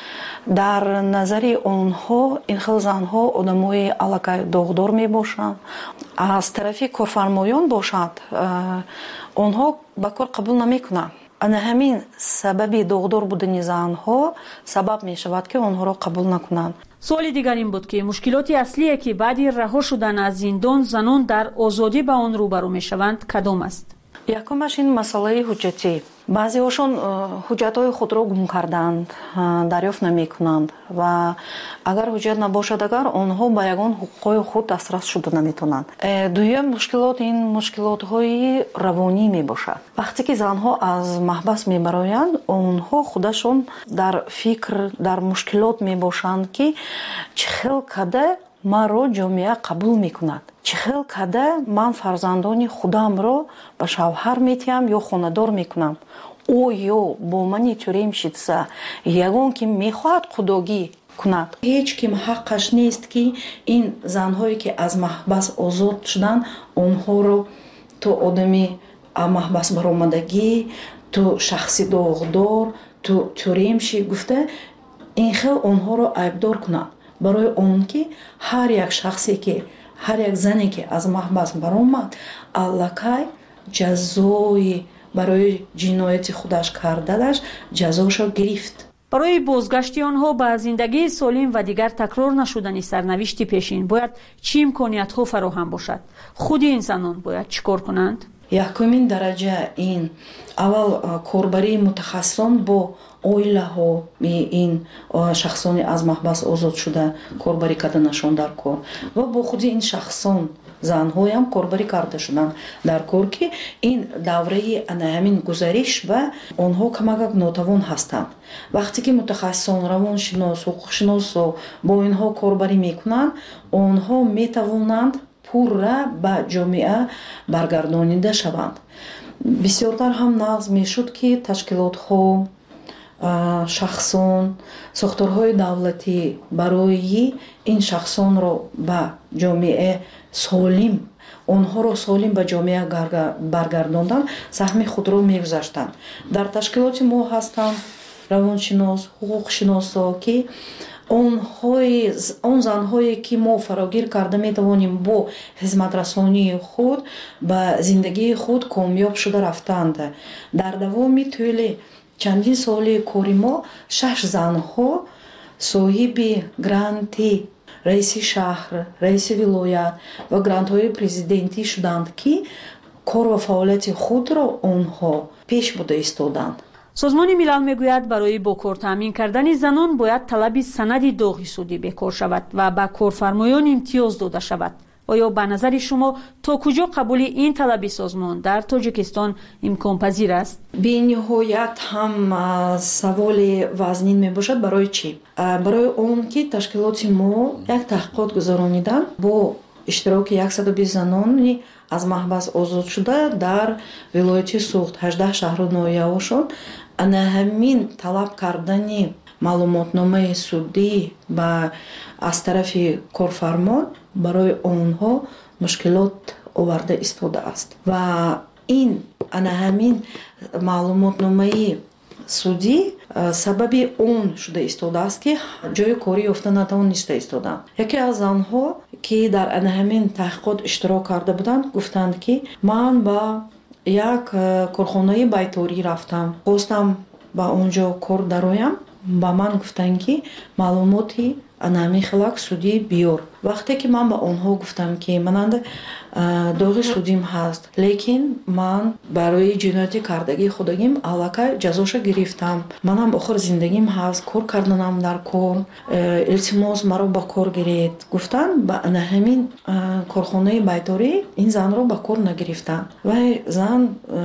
дар назари онҳо ин хел занҳо одамои аллакай доғдор мебошанд. Аз тарафи корфармоён бошад, онҳо ба кор қабул намекунанд. ана ҳамин сабаби доғдор будани занҳо сабаб мешавад ки онҳоро қабул накунанд. суоли дигар ин буд ки мушкилоти аслие ки баъди раҳо шудан аз зиндон занон дар озодӣ ба он рӯбарӯ мешаванд кадом аст? якумаш ин масъалаи ҳуҷҷатӣ. баъзеҳошон ҳуҷҷатҳои худро гум карданд, дарёфт намекунанд ва агар ҳуҷҷат набошад агар онҳо ба ягон ҳуқуқҳои худ дастрас шуда наметавонанд. дуюм мушкилот ин мушкилотҳои равонӣ мебошад. вақте ки занҳо аз маҳбас мебароянд, онҳо худашон дар фикр, дар мушкилот мебошанд ки чӣ хел када маро ҷомеа қабул мекунад, чӣ хел када ман фарзандони худамро ба шавҳар метиҳам ё хонадор мекунам. оё бо мани тюрем шидса ягон ки мехоҳад қудогӣ кунад. ҳеҷ ким ҳаққаш нест ки ин занҳое ки аз маҳбас озод шуданд онҳоро то одами маҳбас баромадагӣ, то шахси доғдор, то тюремши гуфта ин хел онҳоро айбдор кунад. барои он ки ҳар як шахсе ки ҳар як зане ки аз маҳбас баромад аллакай ҷазои барои ҷинояти худаш кардадаш ҷазошо гирифт. барои бозгашти онҳо ба зиндагии солим ва дигар такрор нашудани сарнавишти пешин бояд чӣ имкониятҳо фароҳам бошад? худи ин занон бояд чӣ кор кунанд? якумин дараҷа ин аввал корбарии мутахассисон бо оилаҳо ин шахсони аз маҳбас озод шуда корбарӣ карданашон дар кор ва бо худи ин шахсон занҳоям корбарӣ карда шуданд дар кор ки ин давраи ана ҳамин гузариш ба онҳо камакак нотавон ҳастанд. вақте ки мутахассисон равоншинос ҳуқуқшиносо бо инҳо корбарӣ мекунанд онҳо метавонанд пурра ба ҷомеа баргардонида шаванд. бисёртар ҳам нағз мешуд ки ташкилотҳо, шахсон, сохторҳои давлатӣ барои ин шахсонро ба ҷомеа солим, онҳоро солим ба ҷомеа баргардондан саҳми худро мегузаштанд. дар ташкилоти мо ҳастанд равоншинос, ҳуқуқшиносо ки он занҳое ки мо фарогир карда метавонем бо хизматрасонии худ ба зиндагии худ комёб шуда рафтанд. дар давоми тӯли чандин соли кори мо шаш занҳо соҳиби гранти раиси шаҳр, раиси вилоят ва грантҳои президентӣ шуданд ки кор ва фаъолияти худро онҳо пеш буда истоданд. созмони милал мегӯяд барои бо кор таъмин кардани занон бояд талаби санади доғи судӣ бекор шавад ва ба корфармоён имтиёз дода шавад. оё ба назари шумо то куҷо қабули ин талаби созмон дар Тоҷикистон имконпазир аст? бениҳоят ҳам саволи вазнин мебошад. барои чӣ? барои он ки ташкилоти мо як таҳқиқот гузаронидан бо иштироки яксаду бист занони аз маҳбас озод шуда дар вилояти суғд ҳаждаҳ шаҳру ноҳияҳошон ана ҳамин талаб кардани маълумотномаи судӣ ба аз тарафи корфармон барои онҳо мушкилот оварда истодааст ва ин ана ҳамин маълумотномаи судӣ сабаби он шуда истодааст ки ҷои корӣ ёфта натавониста истоданд. яке аз занҳо ки дар ана ҳамин таҳқиқот иштирок карда буданд гуфтанд ки ман ба як корхонаи байторӣ рафтам, хостам ба он ҷо кор дароям. ба ман гуфтанд ки маълумоти ана ҳамин хелак судӣ биёр. вақте ки ман ба онҳо гуфтам ки мананд доғи судим ҳаст, лекин ман барои ҷинояти кардагии худагим аллакай ҷазоша гирифтам, манам охир зиндагим ҳаст, кор карданам дар кор, илтимос маро ба кор гиред. гуфтан ба ана ҳамин корхонаи байторӣ ин занро ба кор нагирифтанд. вай зан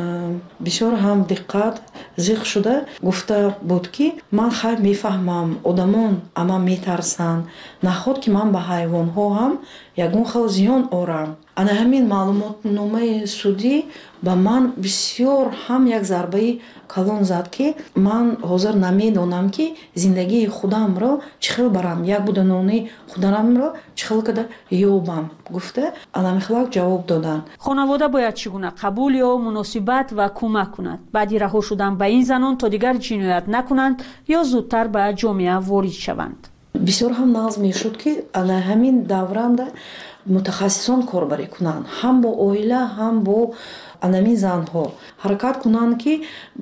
бисёр ҳам диққат зиқ шуда гуфта буд ки ман хайр мефаҳмам одамон ама метарсанд, наход ки ман ба ҳайвонҳо онҳо ҳам ягон хел зиён орам. ана ҳамин маълумотномаи судӣ ба ман бисёр ҳам як зарбаи калон зад, ки ман ҳозир намедонам ки зиндагии худамро чӣ хел барам, як буданони худамро чӣ хел када ёбам, гуфта аламихлак ҷавоб доданд. хонавода бояд чӣ гуна қабул ё муносибат ва кӯмак кунад баъди раҳо шудан ба ин занон то дигар ҷиноят накунанд ё зудтар ба ҷомеа ворид шаванд. бисёр ҳам нағз мешуд ки ана ҳамин давранда мутахассисон корбарӣ кунанд, ҳам бо оила, ҳам бо анамин занҳо ҳаракат кунанд, ки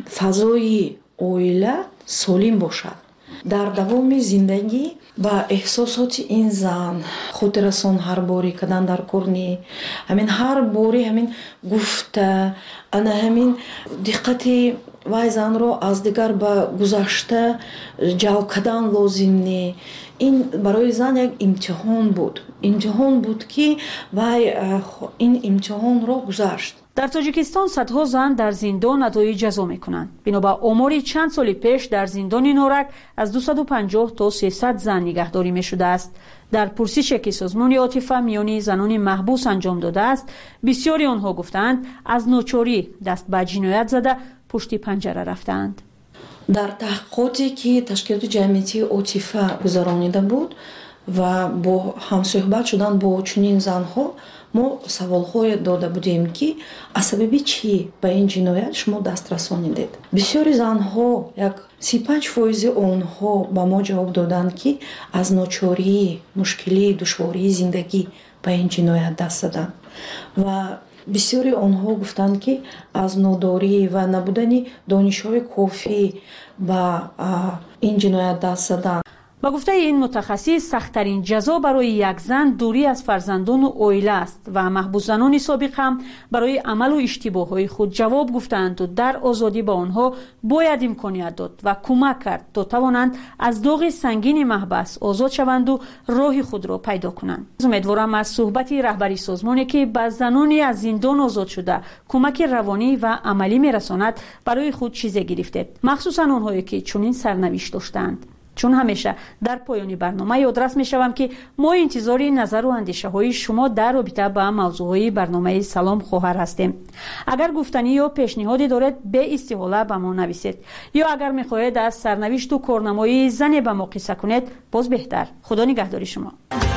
фазои оила солим бошад. дар давоми зиндагӣ ба эҳсосоти ин зан хотиррасон ҳар борӣ кадан дар корни ҳамин ҳар борӣ ҳамин гуфта ана ҳамин диққати вай занро аз дигар ба гузашта ҷалб кадан лозим не. ин барои зан як имтиҳон буд. имтиҳон буд, ки вай ин имтиҳонро гузашт. дар тоҷикистон садҳо зан дар зиндон адои ҷазо мекунанд. бино ба омори чанд соли пеш дар зиндони норак аз дусаду панҷоҳ то сесад зан нигаҳдорӣ мешудааст. дар пурсише ки созмони отифа миёни занони маҳбус анҷом додааст, бисёри онҳо гуфтанд аз ночорӣ даст ба ҷиноят зада пушти панҷара рафтаанд. дар таҳқиқоте ки ташкилоти ҷамъиятии отифа гузаронида буд ва бо ҳамсӯҳбат шудан бо чунин занҳо, мо саволҳое дода будем, ки аз сабаби чӣ ба ин ҷиноят шумо даст расонидед. бисёри занҳо, як си и панҷ фоизи онҳо ба мо ҷавоб доданд, ки аз ночории, мушкилии, душвории зиндагӣ ба ин ҷиноят даст заданд. ва бисёри онҳо гуфтанд, ки аз нодорӣ ва набудани донишҳои кофӣ ба ин ҷиноят даст заданд. ба гуфтаи ин мутахассис, сахттарин ҷазо барои як зан дурӣ аз фарзандону оила аст ва маҳбусзанони собиқ ҳам барои амалу иштибоҳҳои худ ҷавоб гуфтаанду дар озодӣ ба онҳо бояд имконият дод ва кӯмак кард то тавонанд аз доғи сангини маҳбас озод шаванду роҳи худро пайдо кунанд. умедворам аз суҳбати раҳбари созмоне ки ба занони аз зиндон озод шуда кӯмаки равонӣ ва амалӣ мерасонад барои худ чизе гирифтед, махсусан онҳое ки чунин сарнавишт доштаанд. чун ҳамеша дар поёни барнома ёдрас мешавам, ки мо интизори назару андешаҳои шумо дар робита ба мавзӯъҳои барномаи Салом хоҳар ҳастем. агар гуфтанӣ ё пешниҳоде доред, беистиҳола ба мо нависед, ё агар мехоҳед аз сарнавишту корнамои зане ба мо қисса кунед, боз беҳтар. худо нигаҳдори шумо.